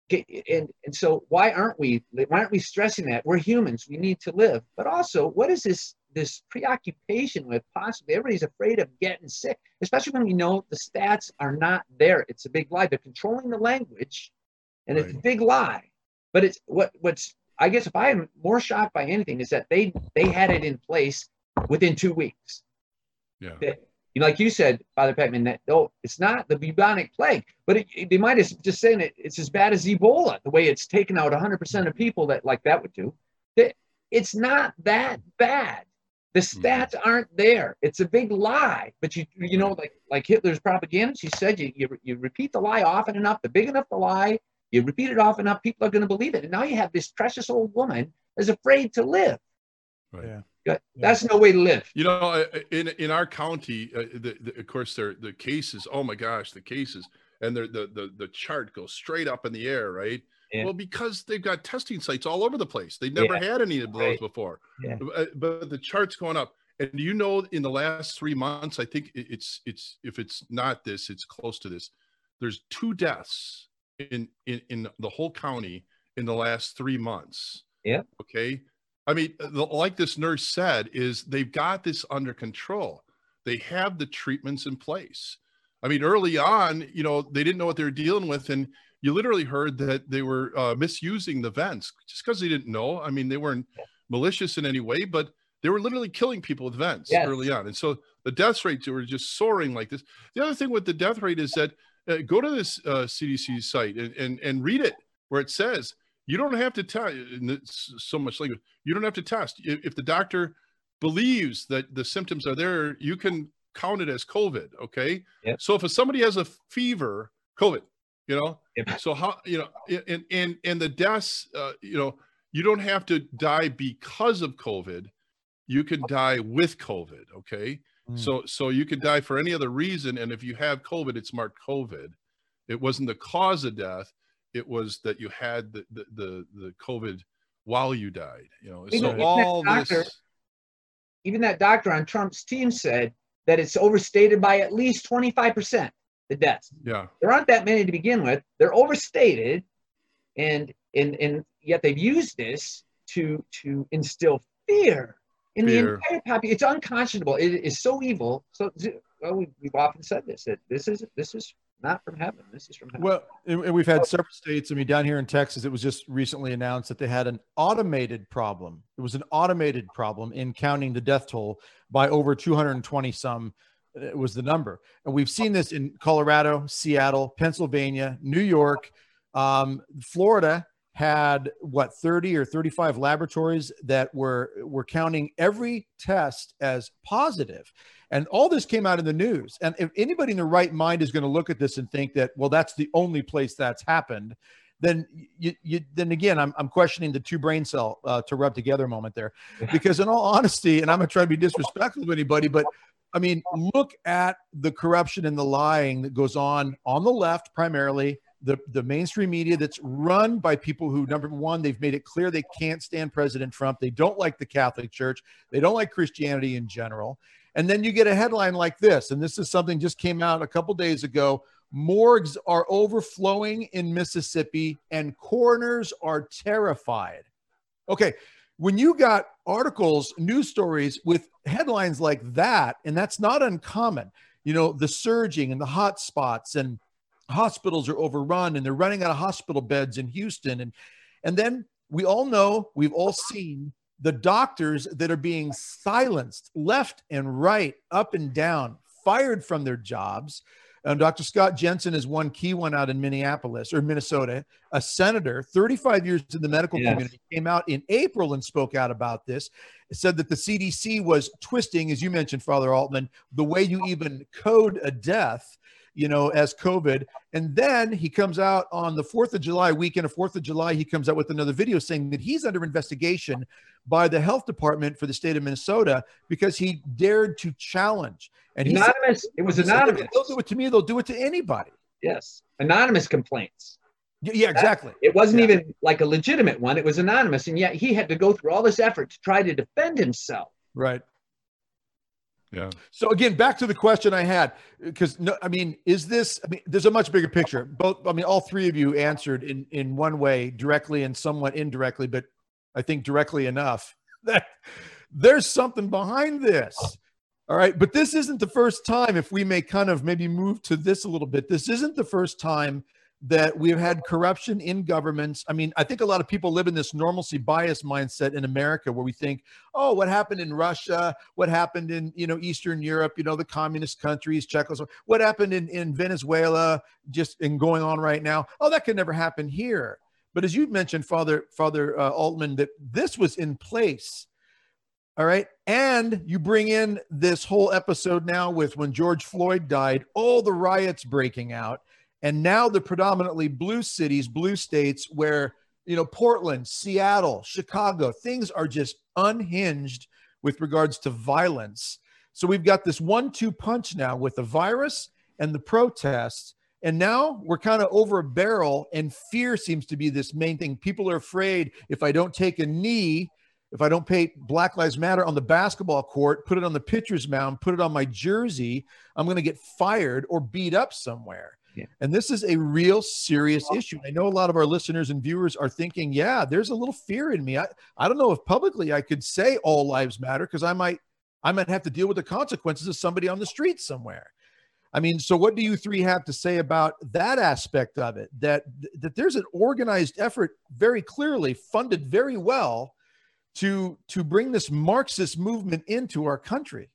and and so why aren't we why aren't we stressing that we're humans, we need to live? But also, what is this this preoccupation with possibly everybody's afraid of getting sick, especially when we know the stats are not there? It's a big lie. They're controlling the language, and right. It's a big lie. But it's what what's I guess if I am more shocked by anything is that they they had it in place within two weeks. Yeah. That, you know, like you said, Father Peckman, that oh, it's not the bubonic plague, but it, it, they might have just saying it, it's as bad as Ebola, the way it's taken out one hundred percent of people that like that would do. That it's not that bad. The stats mm-hmm. aren't there. It's a big lie. But you you know, like like Hitler's propaganda, she said you, you you repeat the lie often enough, the big enough the lie, you repeat it often enough, people are going to believe it. And now you have this precious old woman is afraid to live. Right. Yeah. That's no way to live. You know, in in our county, uh, the, the, of course, there the cases. Oh my gosh, the cases, and the the the chart goes straight up in the air, right? Yeah. Well, because they've got testing sites all over the place. They never yeah. had any of those right. before. Yeah. But, but the chart's going up. And you know, in the last three months, I think it's it's if it's not this, it's close to this. There's two deaths in in in the whole county in the last three months. Yeah. Okay. I mean, like this nurse said, is they've got this under control. They have the treatments in place. I mean, early on, you know, they didn't know what they were dealing with. And you literally heard that they were uh, misusing the vents just because they didn't know. I mean, they weren't malicious in any way, but they were literally killing people with vents yes. early on. And so the death rates were just soaring like this. The other thing with the death rate is that uh, go to this uh, C D C site and, and, and read it where it says, you don't have to test, so much language. You don't have to test. If the doctor believes that the symptoms are there, you can count it as COVID, okay? Yep. So if somebody has a fever, COVID, you know? Yep. So how, you know, and, and, and the deaths, uh, you know, you don't have to die because of COVID. You can die with COVID, okay? Mm. So, so you could die for any other reason, and if you have COVID, it's marked COVID. It wasn't the cause of death. It was that you had the, the, the, the COVID while you died, you know, even, so even all doctor, this. Even that doctor on Trump's team said that it's overstated by at least twenty-five percent, the deaths. Yeah. There aren't that many to begin with. They're overstated. And, and, and yet they've used this to, to instill fear in fear. the entire population. It's unconscionable. It is so evil. So well, we, we've often said this, that this is, this is, not from heaven. This is from heaven. Well, and we've had several states. I mean, down here in Texas, it was just recently announced that they had an automated problem. It was an automated problem in counting the death toll by over two hundred twenty some. It was the number. And we've seen this in Colorado, Seattle, Pennsylvania, New York, um, Florida had what, thirty or thirty-five laboratories that were, were counting every test as positive. And all this came out in the news. And if anybody in their right mind is going to look at this and think that, well, that's the only place that's happened, then you, you then again, I'm, I'm questioning the two brain cell uh, to rub together moment there, because in all honesty, and I'm not trying to be disrespectful to anybody, but I mean, look at the corruption and the lying that goes on on the left, primarily the, the mainstream media that's run by people who, number one, they've made it clear they can't stand President Trump. They don't like the Catholic Church. They don't like Christianity in general. And then you get a headline like this, and this is something just came out a couple days ago. Morgues are overflowing in Mississippi and coroners are terrified. Okay, when you got articles, news stories with headlines like that, and that's not uncommon, you know, the surging and the hot spots and hospitals are overrun and they're running out of hospital beds in Houston. And, and then we all know, we've all seen the doctors that are being silenced left and right, up and down, fired from their jobs. And Doctor Scott Jensen is one key one out in Minneapolis or Minnesota, a senator, thirty-five years in the medical yes. community, came out in April and spoke out about this. It said that the C D C was twisting, as you mentioned, Father Altman, the way you even code a death, you know, as COVID. And then he comes out on the fourth of July, weekend of fourth of July, he comes out with another video saying that he's under investigation by the health department for the state of Minnesota because he dared to challenge. And anonymous. Said, it was anonymous. Said, they'll do it to me. They'll do it to anybody. Yes. Anonymous complaints. Yeah, exactly. That, it wasn't yeah. even like a legitimate one. It was anonymous. And yet he had to go through all this effort to try to defend himself. Right. Yeah. So again, back to the question I had, because no, I mean, is this? I mean, there's a much bigger picture. Both, I mean, all three of you answered in in one way, directly and somewhat indirectly, but I think directly enough that there's something behind this. All right, but this isn't the first time. If we may kind of maybe move to this a little bit, this isn't the first time that we've had corruption in governments. I mean, I think a lot of people live in this normalcy bias mindset in America where we think, oh, what happened in Russia, what happened in, you know, Eastern Europe, you know, the communist countries, Czechoslovakia, what happened in, in Venezuela, just in going on right now. Oh, that could never happen here. But as you mentioned, Father, Father uh, Altman, that this was in place. All right. And you bring in this whole episode now with when George Floyd died, all the riots breaking out. And now the predominantly blue cities, blue states where, you know, Portland, Seattle, Chicago, things are just unhinged with regards to violence. So we've got this one two punch now with the virus and the protests. And now we're kind of over a barrel, and fear seems to be this main thing. People are afraid if I don't take a knee, if I don't paint Black Lives Matter on the basketball court, put it on the pitcher's mound, put it on my jersey, I'm going to get fired or beat up somewhere. Yeah. And this is a real serious issue. I know a lot of our listeners and viewers are thinking, yeah, there's a little fear in me. I, I don't know if publicly I could say all lives matter because I might I might have to deal with the consequences of somebody on the street somewhere. I mean, so what do you three have to say about that aspect of it? That that there's an organized effort, very clearly funded very well, to to bring this Marxist movement into our country.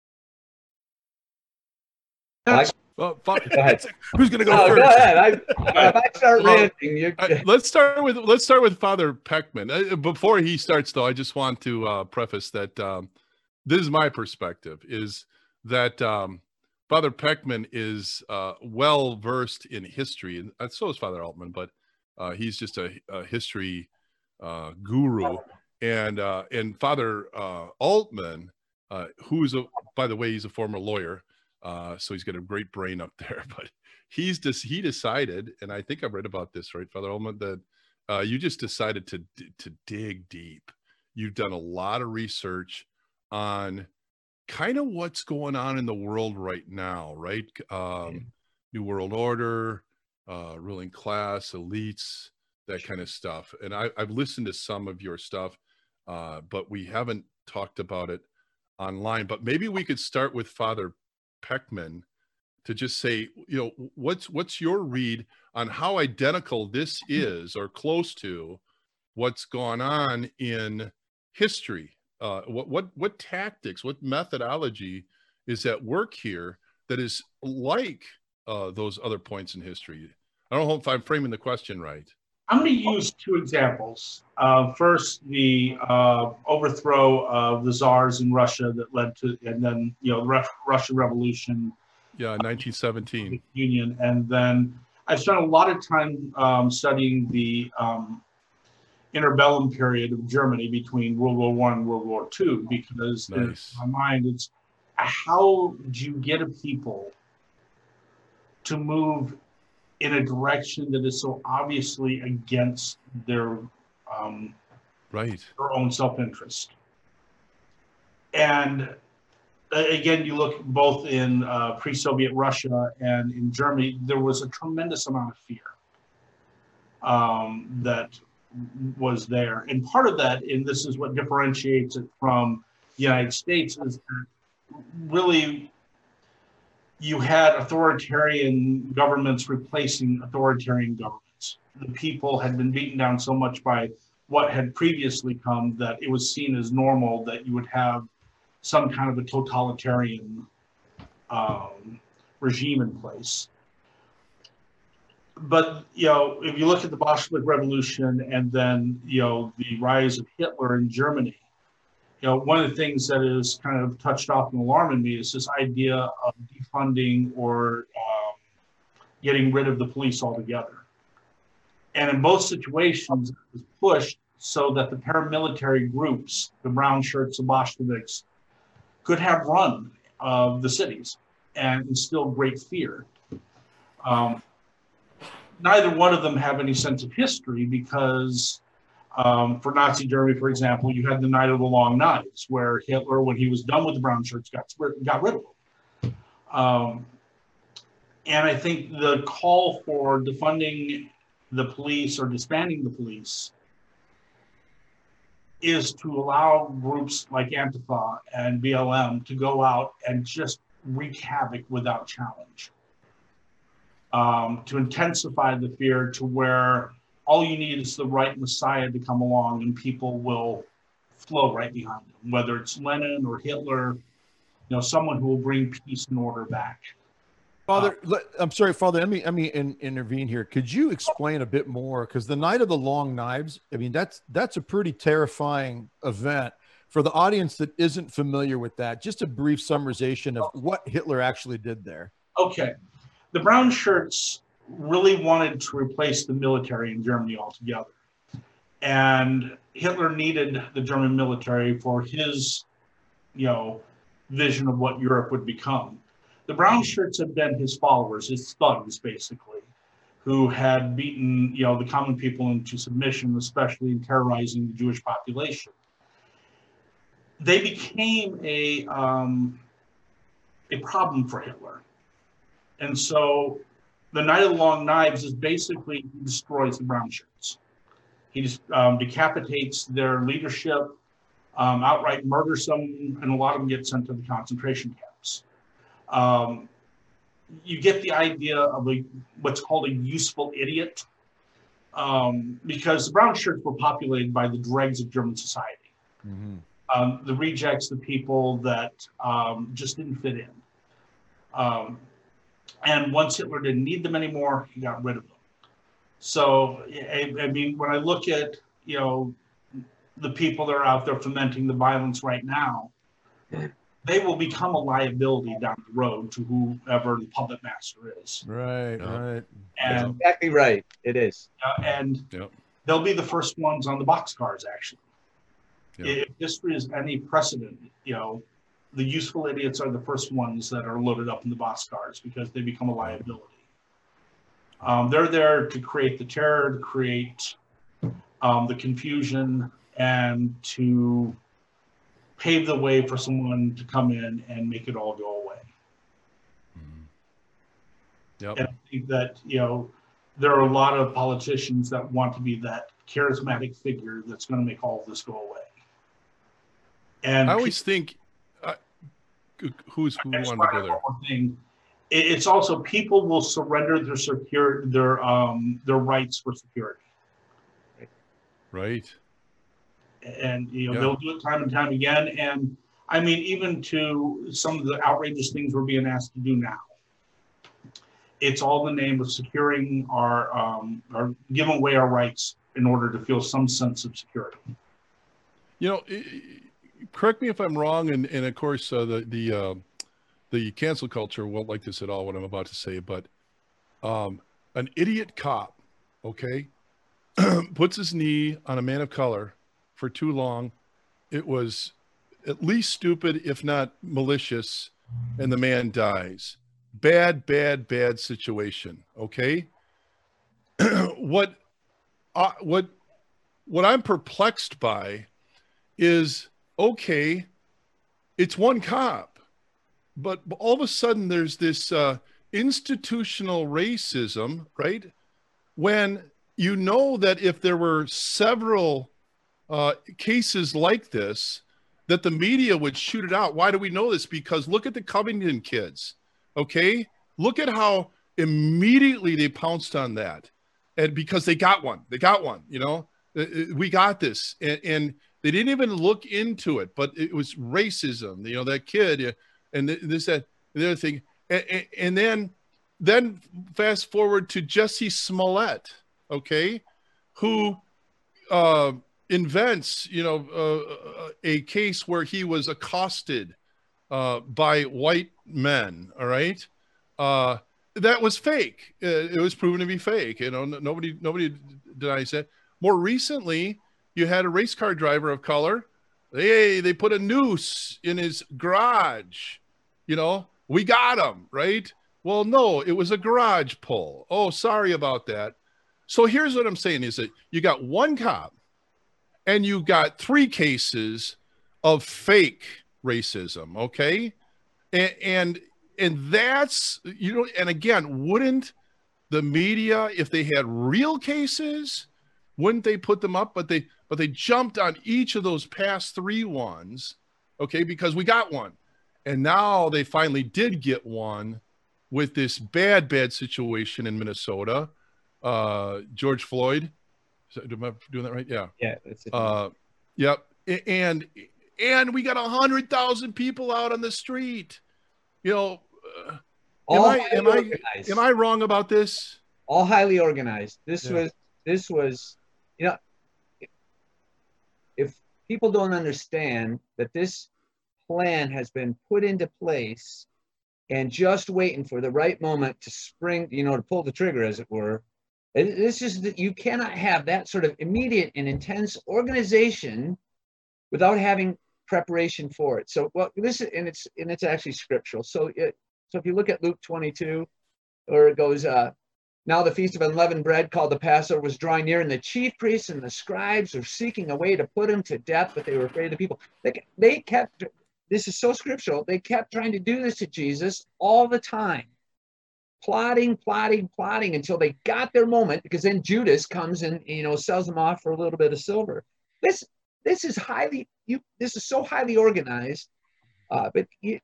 I, Well, go who's going to go oh, first? Go ahead. I, if I start well, ranting, you. I, let's start with let's start with Father Peckman. Uh, before he starts, though, I just want to uh, preface that um, this is my perspective: is that um, Father Peckman is uh, well versed in history, and so is Father Altman, but uh, he's just a, a history uh, guru. And uh, and Father uh, Altman, uh, who's a by the way, he's a former lawyer. Uh, so he's got a great brain up there, but he's just, he decided, and I think I've read about this, right, Father Altman, that uh, you just decided to, to dig deep. You've done a lot of research on kind of what's going on in the world right now, right? Um, New World Order, uh, ruling class, elites, that kind of stuff. And I, I've listened to some of your stuff, uh, but we haven't talked about it online. But maybe we could start with Father Peckman to just say, you know, what's what's your read on how identical this is or close to what's gone on in history? Uh, what what what tactics, what methodology is at work here that is like uh, those other points in history? I don't know if I'm framing the question right. I'm going to use two examples. Uh, first, the uh, overthrow of the czars in Russia that led to, and then, you know, the Re- Russian Revolution. Yeah, nineteen seventeen. Union. And then I've spent a lot of time um, studying the um, interbellum period of Germany between World War One and World War Two, because nice. In my mind, it's how do you get a people to move in a direction that is so obviously against their um, right their own self-interest. And again, you look both in uh, pre-Soviet Russia and in Germany, there was a tremendous amount of fear um, that was there. And part of that, and this is what differentiates it from the United States, is that really you had authoritarian governments replacing authoritarian governments. The people had been beaten down so much by what had previously come that it was seen as normal that you would have some kind of a totalitarian um, regime in place. But, you know, if you look at the Bolshevik Revolution and then, you know, the rise of Hitler in Germany, you know, one of the things that is kind of touched off and alarming me is this idea of defunding or um, getting rid of the police altogether. And in both situations, it was pushed so that the paramilitary groups, the brown shirts, the Bolsheviks, could have run of uh, the cities and instill great fear. Um, neither one of them have any sense of history because Um, for Nazi Germany, for example, you had the Night of the Long Knives, where Hitler, when he was done with the brown shirts, got, got rid of them. Um, and I think the call for defunding the police or disbanding the police is to allow groups like Antifa and B L M to go out and just wreak havoc without challenge. Um, to intensify the fear to where all you need is the right Messiah to come along and people will flow right behind him, whether it's Lenin or Hitler, you know, someone who will bring peace and order back. Father, uh, let, I'm sorry, Father, let me, let me in, intervene here. Could you explain a bit more? Because the Night of the Long Knives, I mean, that's, that's a pretty terrifying event. For the audience that isn't familiar with that, just a brief summarization of what Hitler actually did there. Okay. The brown shirts really wanted to replace the military in Germany altogether. And Hitler needed the German military for his, you know, vision of what Europe would become. The brown shirts had been his followers, his thugs, basically, who had beaten, you know, the common people into submission, especially in terrorizing the Jewish population. They became a, um, a problem for Hitler. And so the Night of the Long Knives is basically, he destroys the brown shirts. He just um, decapitates their leadership, um, outright murders them, and a lot of them get sent to the concentration camps. Um, you get the idea of a, what's called a useful idiot, um, because the brown shirts were populated by the dregs of German society. Mm-hmm. Um, the rejects, the people that um, just didn't fit in. Um, and once Hitler didn't need them anymore, he got rid of them. So, I, I mean, when I look at, you know, the people that are out there fomenting the violence right now, they will become a liability down the road to whoever the puppet master is. Right, yeah. right. And, That's exactly right. It is. Uh, and yep. They'll be the first ones on the boxcars, actually. Yep. If history is any precedent, you know, the useful idiots are the first ones that are loaded up in the boxcars because they become a liability. Um, they're there to create the terror, to create um, the confusion, and to pave the way for someone to come in and make it all go away. Mm-hmm. Yep. And I think that, you know, there are a lot of politicians that want to be that charismatic figure that's going to make all of this go away. And I always think, uh, who's who wanted to go there? Thing, it's also people will surrender their secure their um their rights for security. Right. And you know yeah. they'll do it time and time again. And I mean, even to some of the outrageous things we're being asked to do now. It's all in the name of securing our um or giving away our rights in order to feel some sense of security. You know, correct me if I'm wrong, and and of course uh, the the uh, the cancel culture won't like this at all, what I'm about to say, but um, an idiot cop, okay, puts his knee on a man of color for too long. It was at least stupid, if not malicious, and the man dies. Bad, bad, bad situation. Okay. what, uh, what, what I'm perplexed by is, okay, it's one cop, but all of a sudden there's this uh, institutional racism, right? When you know that if there were several uh, cases like this, that the media would shoot it out. Why do we know this? Because look at the Covington kids. Okay, look at how immediately they pounced on that, and because they got one, they got one. You know, we got this, and, and they didn't even look into it. But it was racism. You know, that kid, and this, that, the other thing, and, and then, then fast forward to Jesse Smollett. Okay, who uh, invents, you know, uh, a case where he was accosted uh, by white men. All right. Uh, that was fake. Uh, it was proven to be fake. You know, nobody, nobody denies that. More recently, you had a race car driver of color. Hey, they put a noose in his garage. You know, we got him, right? Well, no, it was a garage pull. Oh, sorry about that. So here's what I'm saying is that you got one cop and you got three cases of fake racism, okay? And, and, and that's, you know, and again, wouldn't the media, if they had real cases, wouldn't they put them up? But they, but they jumped on each of those past three ones, okay, because we got one. And now they finally did get one with this bad, bad situation in Minnesota. Uh, George Floyd, is that, am I doing that right? Yeah. Yeah. That's it. Uh, yep. And, and we got a hundred thousand people out on the street. You know, uh, All am I, am I, organized. am I wrong about this? All highly organized. This Yeah. was, this was, you know, if people don't understand that this plan has been put into place and just waiting for the right moment to spring, you know, to pull the trigger, as it were. This is that you cannot have that sort of immediate and intense organization without having preparation for it. So, well, this is, and it's and it's actually scriptural. So, it, so if you look at Luke twenty-two, where it goes, uh, now the feast of unleavened bread, called the Passover, was drawing near, and the chief priests and the scribes were seeking a way to put him to death, but they were afraid of the people. They they kept. This is so scriptural. They kept trying to do this to Jesus all the time, plotting, plotting, plotting until they got their moment, because then Judas comes and, you know, sells them off for a little bit of silver. This, this is highly, you, this is so highly organized. Uh, but you,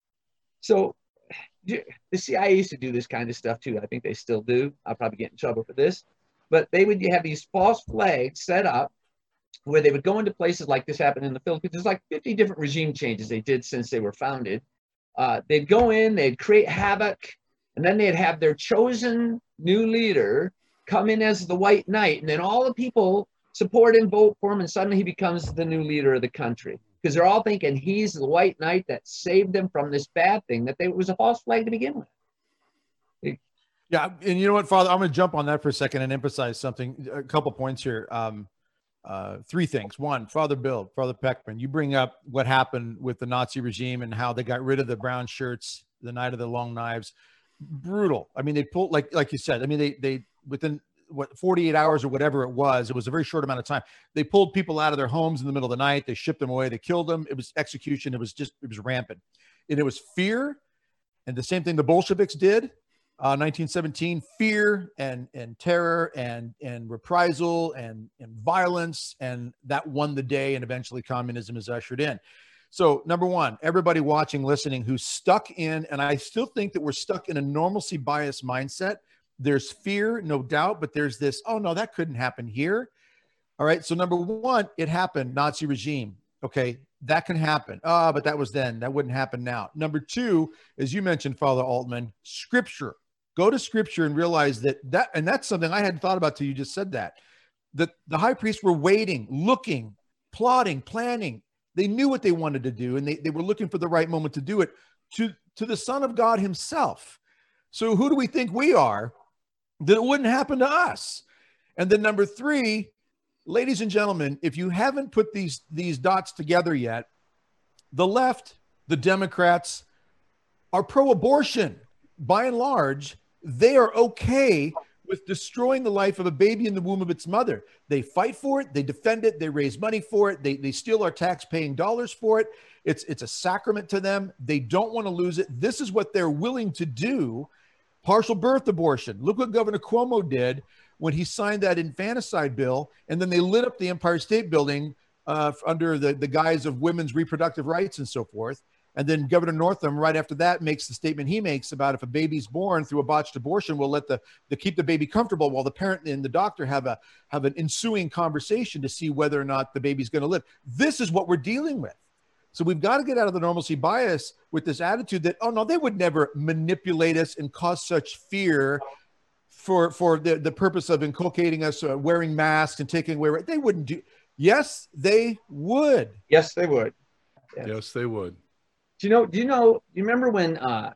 so the C I A used to do this kind of stuff too. I think they still do. I'll probably get in trouble for this, but they would have these false flags set up where they would go into places like this happened in the Philippines. There's like fifty different regime changes they did since they were founded. Uh, they'd go in, they'd create havoc, and then they'd have their chosen new leader come in as the white knight, and then all the people support him, vote for him, and suddenly he becomes the new leader of the country. Because they're all thinking he's the white knight that saved them from this bad thing, that they, it was a false flag to begin with. Yeah, and you know what, Father, I'm going to jump on that for a second and emphasize something, a couple points here. Um, Uh, three things. One, Father Bill, Father Peckman, you bring up what happened with the Nazi regime and how they got rid of the brown shirts the night of the long knives. Brutal. I mean, they pulled, like like you said, I mean, they they within what forty-eight hours or whatever it was, it was a very short amount of time. They pulled people out of their homes in the middle of the night. They shipped them away. They killed them. It was execution. It was just, it was rampant. And it was fear. And the same thing the Bolsheviks did. Uh, nineteen seventeen, fear and and terror and and reprisal and and violence, and that won the day, and eventually communism is ushered in. So number one, everybody watching, listening, who's stuck in, and I still think that we're stuck in a normalcy bias mindset. There's fear, no doubt, but there's this, oh no, that couldn't happen here. All right, so number one, it happened, Nazi regime. Okay, that can happen. Ah, oh, but that was then. That wouldn't happen now. Number two, as you mentioned, Father Altman, scripture. Go to scripture and realize that that, and that's something I hadn't thought about till you just said that, that the high priests were waiting, looking, plotting, planning. They knew what they wanted to do, and they, they were looking for the right moment to do it to, to the Son of God himself. So who do we think we are that it wouldn't happen to us? And then number three, ladies and gentlemen, if you haven't put these, these dots together yet, the left, the Democrats are pro-abortion by and large. They are okay with destroying the life of a baby in the womb of its mother. They fight for it. They defend it. They raise money for it. They, they steal our tax-paying dollars for it. It's, it's a sacrament to them. They don't want to lose it. This is what they're willing to do. Partial birth abortion. Look what Governor Cuomo did when he signed that infanticide bill, and then they lit up the Empire State Building uh, under the, the guise of women's reproductive rights and so forth. And then Governor Northam, right after that, makes the statement he makes about if a baby's born through a botched abortion, we'll let the, the keep the baby comfortable while the parent and the doctor have a have an ensuing conversation to see whether or not the baby's going to live. This is what we're dealing with. So we've got to get out of the normalcy bias with this attitude that, oh no, they would never manipulate us and cause such fear for for the, the purpose of inculcating us uh, wearing masks and taking away. They wouldn't do. Yes, they would. Yes, they would. Yes, yes they would. Do you know, do you know, do you remember when, uh,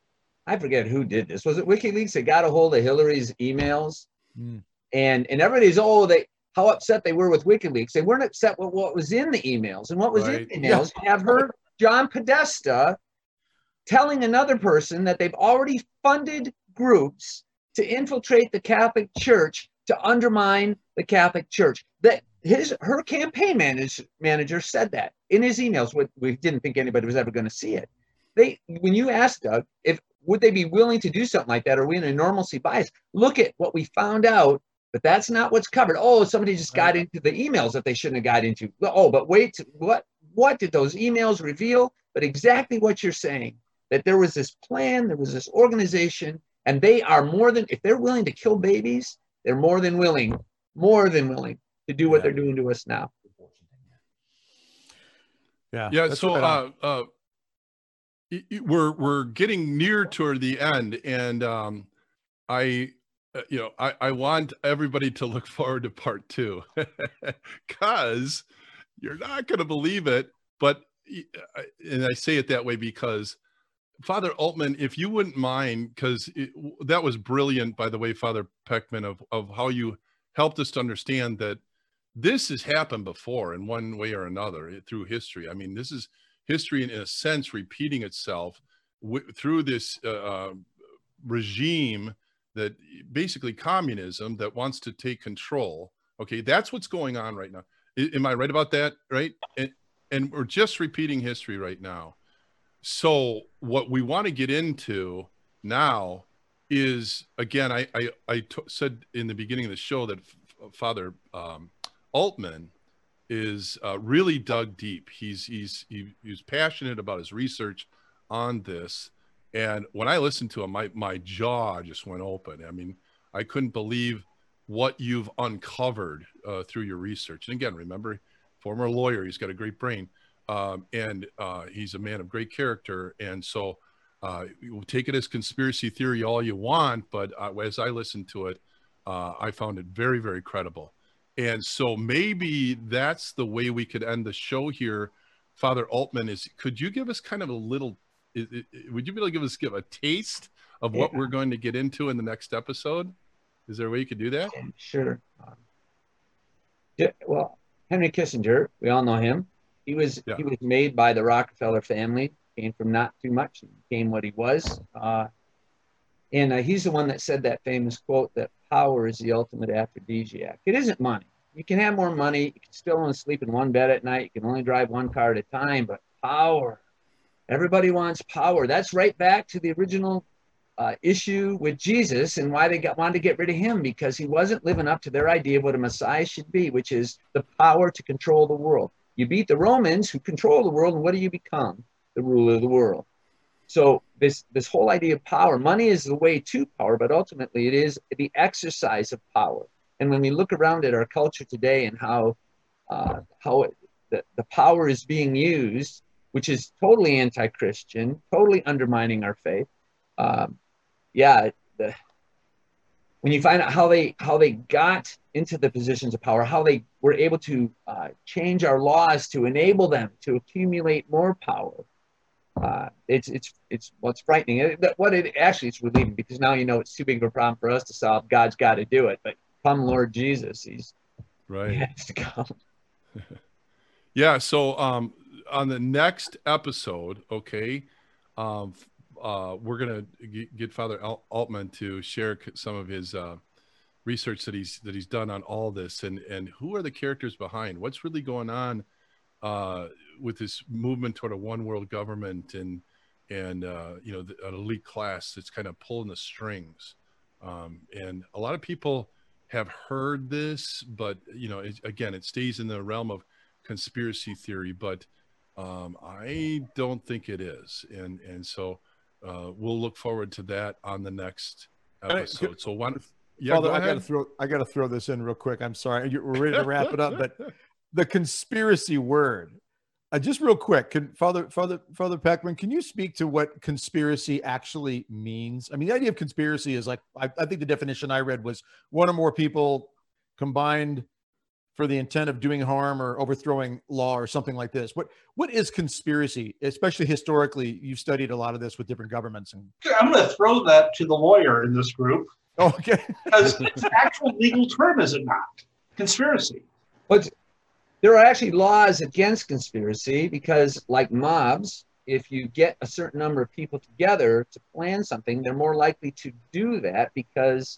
I forget who did this. Was it WikiLeaks that got a hold of Hillary's emails? Mm. And and everybody's, oh, they, how upset they were with WikiLeaks. They weren't upset with what was in the emails. And what was right. in the emails, yeah. You have her, John Podesta, telling another person that they've already funded groups to infiltrate the Catholic Church to undermine the Catholic Church. That his her campaign manager manager said that in his emails. What we didn't think anybody was ever going to see it. They, when you asked Doug if would they be willing to do something like that, are we in a normalcy bias? Look at what we found out, but that's not what's covered. Oh, somebody just got into the emails that they shouldn't have got into. Oh, but wait, what what did those emails reveal? But exactly what you're saying, that there was this plan, there was this organization, and they are more than, if they're willing to kill babies, they're more than willing, more than willing to do what Yeah. they're doing to us now. Yeah. Yeah. that's So right on. uh, uh, y- y- we're we're getting near toward the end, and um, I, uh, you know, I, I want everybody to look forward to part two, because you're not going to believe it. But y- I- and I say it that way because Father Altman, if you wouldn't mind, because that was brilliant, by the way, Father Peckman, of of how you helped us to understand that this has happened before in one way or another through history. I mean, this is history in, in a sense repeating itself w- through this uh, uh, regime that basically communism that wants to take control. Okay, that's what's going on right now. I, am I right about that? Right, and, and we're just repeating history right now. So what we want to get into now is, again, I I, I t- said in the beginning of the show that F- Father um, Altman is uh, really dug deep. He's he's he, he's passionate about his research on this, and when I listened to him, my my jaw just went open. I mean, I couldn't believe what you've uncovered uh, through your research. And again, remember, former lawyer, he's got a great brain, um, and uh, he's a man of great character. And so, uh, you take it as conspiracy theory all you want, but uh, as I listened to it, uh, I found it very, very credible. And so maybe that's the way we could end the show here. Father Altman, is could you give us kind of a little, is, is, would you be able to give us give a taste of what Yeah. we're going to get into in the next episode? Is there a way you could do that? Sure. Um, yeah, well, Henry Kissinger, we all know him. He was Yeah. he was made by the Rockefeller family. Came from not too much, and became what he was. Uh, and uh, he's the one that said that famous quote that power is the ultimate aphrodisiac. It isn't money. You can have more money. You can still only sleep in one bed at night. You can only drive one car at a time. But power, everybody wants power. That's right back to the original uh, issue with Jesus and why they got wanted to get rid of him, because he wasn't living up to their idea of what a Messiah should be, which is the power to control the world. You beat the Romans, who control the world, and what do you become? The ruler of the world. So this this whole idea of power, money is the way to power, but ultimately it is the exercise of power. And when we look around at our culture today and how uh, how it, the, the power is being used, which is totally anti-Christian, totally undermining our faith. Um, yeah, the, when you find out how they how they got into the positions of power, how they were able to uh, change our laws to enable them to accumulate more power. Uh, it's it's it's what's frightening. It, what it actually it's relieving, because now you know it's too big of a problem for us to solve. God's got to do it. But come, Lord Jesus, he's Right. he has to come. Yeah. So um, on the next episode, okay, um, uh, we're gonna g- get Father Al- Altman to share c- some of his uh, research that he's that he's done on all this, and and who are the characters behind? What's really going on uh, with this movement toward a one world government, and and uh, you know, the, an elite class that's kind of pulling the strings. Um, and a lot of people have heard this, but you know, it, again, it stays in the realm of conspiracy theory. But um, I don't think it is, and and so uh, we'll look forward to that on the next episode. So one, yeah, Father, go I ahead. gotta throw I gotta throw this in real quick. I'm sorry, You- we're ready to wrap it up, but the conspiracy word, uh, just real quick, can Father Father Father Peckman, can you speak to what conspiracy actually means? I mean, the idea of conspiracy is like, I, I think the definition I read was one or more people combined for the intent of doing harm or overthrowing law or something like this. What what is conspiracy? Especially historically, you've studied a lot of this with different governments. And I'm going to throw that to the lawyer in this group, oh, okay, because it's an actual legal term, is it not? Conspiracy. But there are actually laws against conspiracy, because like mobs, if you get a certain number of people together to plan something, they're more likely to do that, because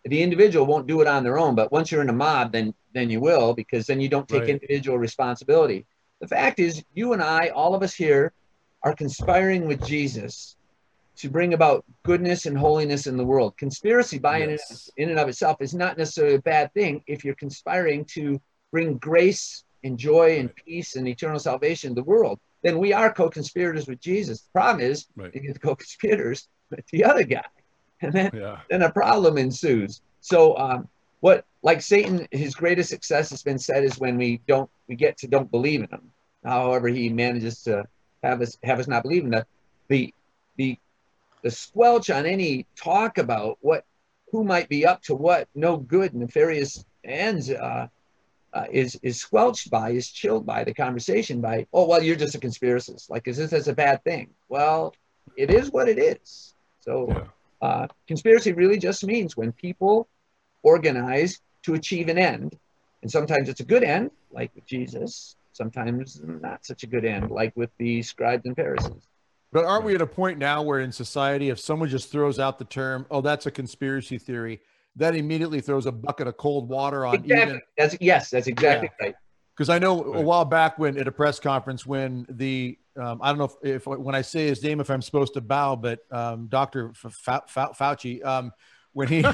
The individual won't do it on their own, but once you're in a mob, then then you will, because then you don't take Right. individual responsibility. The fact is, you and I, all of us here, are conspiring with Jesus to bring about goodness and holiness in the world. Conspiracy by Yes. in, in and of itself is not necessarily a bad thing if you're conspiring to bring grace and joy and Right. peace and eternal salvation to the world. Then we are co-conspirators with Jesus. The problem is, Right. you get co-conspirators with the other guy, and then Yeah. then a problem ensues. So um, what, like Satan, his greatest success has been said is when we don't, we get to don't believe in him. However, he manages to have us have us not believe in that. The the the squelch on any talk about what who might be up to what no good nefarious ends uh, uh, is is squelched by, is chilled by the conversation by, oh well, you're just a conspiracist. Like, is this as a bad thing? Well, it is what it is. So. Yeah. Uh, conspiracy really just means when people organize to achieve an end. And sometimes it's a good end, like with Jesus. Sometimes not such a good end, like with the scribes and Pharisees. But aren't we at a point now where in society, if someone just throws out the term, oh, that's a conspiracy theory, that immediately throws a bucket of cold water on Exactly. even. That's, yes, that's exactly Yeah. right. Because I know Right. a while back when at a press conference when the um, I don't know if, if when I say his name if I'm supposed to bow, but um, Doctor Fa- Fa- Fauci um, when he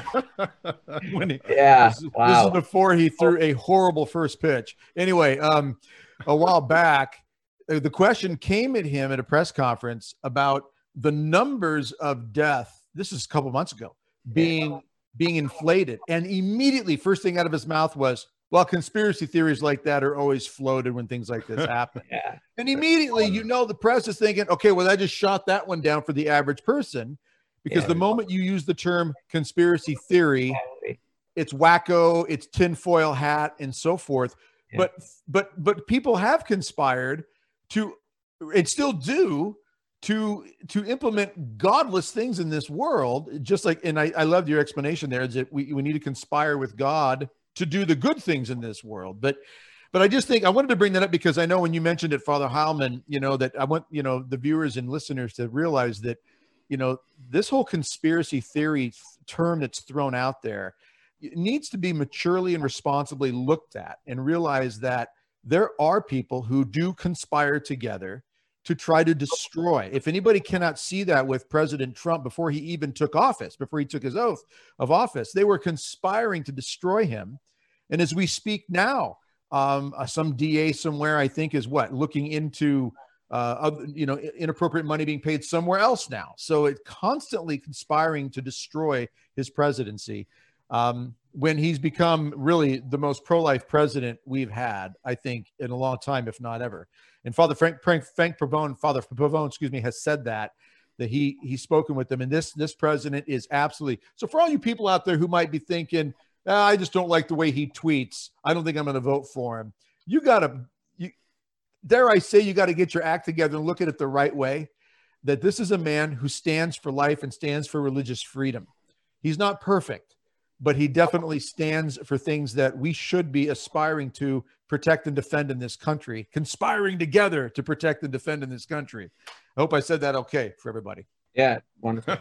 when he Yeah. this, this Wow. is before he threw a horrible first pitch. Anyway, um, a while back uh, the question came at him at a press conference about the numbers of death. This is a couple months ago being yeah. being inflated, and immediately first thing out of his mouth was, well, conspiracy theories like that are always floated when things like this happen. Yeah. And immediately, you know, the press is thinking, okay, well, I just shot that one down for the average person, because Yeah. the moment you use the term conspiracy theory, it's wacko, it's tinfoil hat, and so forth. Yeah. But but but people have conspired to, and still do, to to implement godless things in this world. Just like, and I, I loved your explanation there, is that we, we need to conspire with God to do the good things in this world. But but I just think I wanted to bring that up because I know when you mentioned it, Father Heilman, you know, that I want, you know, the viewers and listeners to realize that, you know, this whole conspiracy theory term that's thrown out there, it needs to be maturely and responsibly looked at, and realize that there are people who do conspire together to try to destroy. If anybody cannot see that with President Trump before he even took office, before he took his oath of office, they were conspiring to destroy him. And as we speak now, um, uh, some D A somewhere, I think, is what, looking into, uh, other, you know, inappropriate money being paid somewhere else now. So it's constantly conspiring to destroy his presidency. Um, when he's become really the most pro-life president we've had, I think, in a long time, if not ever. And Father Frank, Frank, Frank Pavone, Father Pavone, excuse me, has said that, that he he's spoken with them. And this, this president is absolutely, so for all you people out there who might be thinking, ah, I just don't like the way he tweets, I don't think I'm going to vote for him. You got to, you, dare I say, you got to get your act together and look at it the right way, that this is a man who stands for life and stands for religious freedom. He's not perfect, but he definitely stands for things that we should be aspiring to protect and defend in this country, conspiring together to protect and defend in this country. I hope I said that okay for everybody. Yeah, wonderful.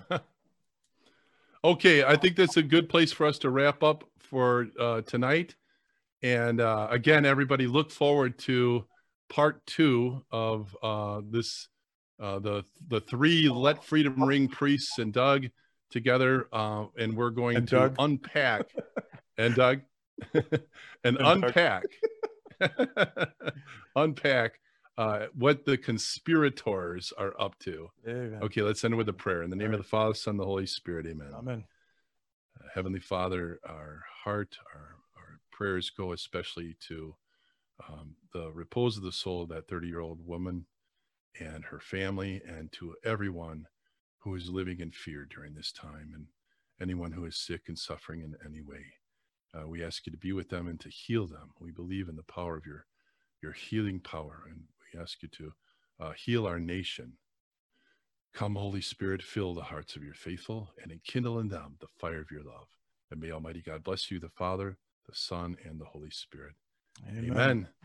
Okay, I think that's a good place for us to wrap up for uh, tonight. And uh, again, everybody, look forward to part two of uh, this, uh, the, the three Let Freedom Ring priests and Doug together, uh, and we're going and to Doug. unpack and Doug and, and unpack unpack uh, what the conspirators are up to. Amen. Okay, let's end with a prayer. In the name right. of the Father, Son, and the Holy Spirit, amen. Amen. Uh, Heavenly Father, our heart, our, our prayers go especially to um, the repose of the soul of that thirty-year-old woman and her family, and to everyone who is living in fear during this time, and anyone who is sick and suffering in any way. Uh, we ask you to be with them and to heal them. We believe in the power of your, your healing power, and we ask you to uh, heal our nation. Come, Holy Spirit, fill the hearts of your faithful and enkindle in them the fire of your love. And may Almighty God bless you, the Father, the Son, and the Holy Spirit. Amen. Amen.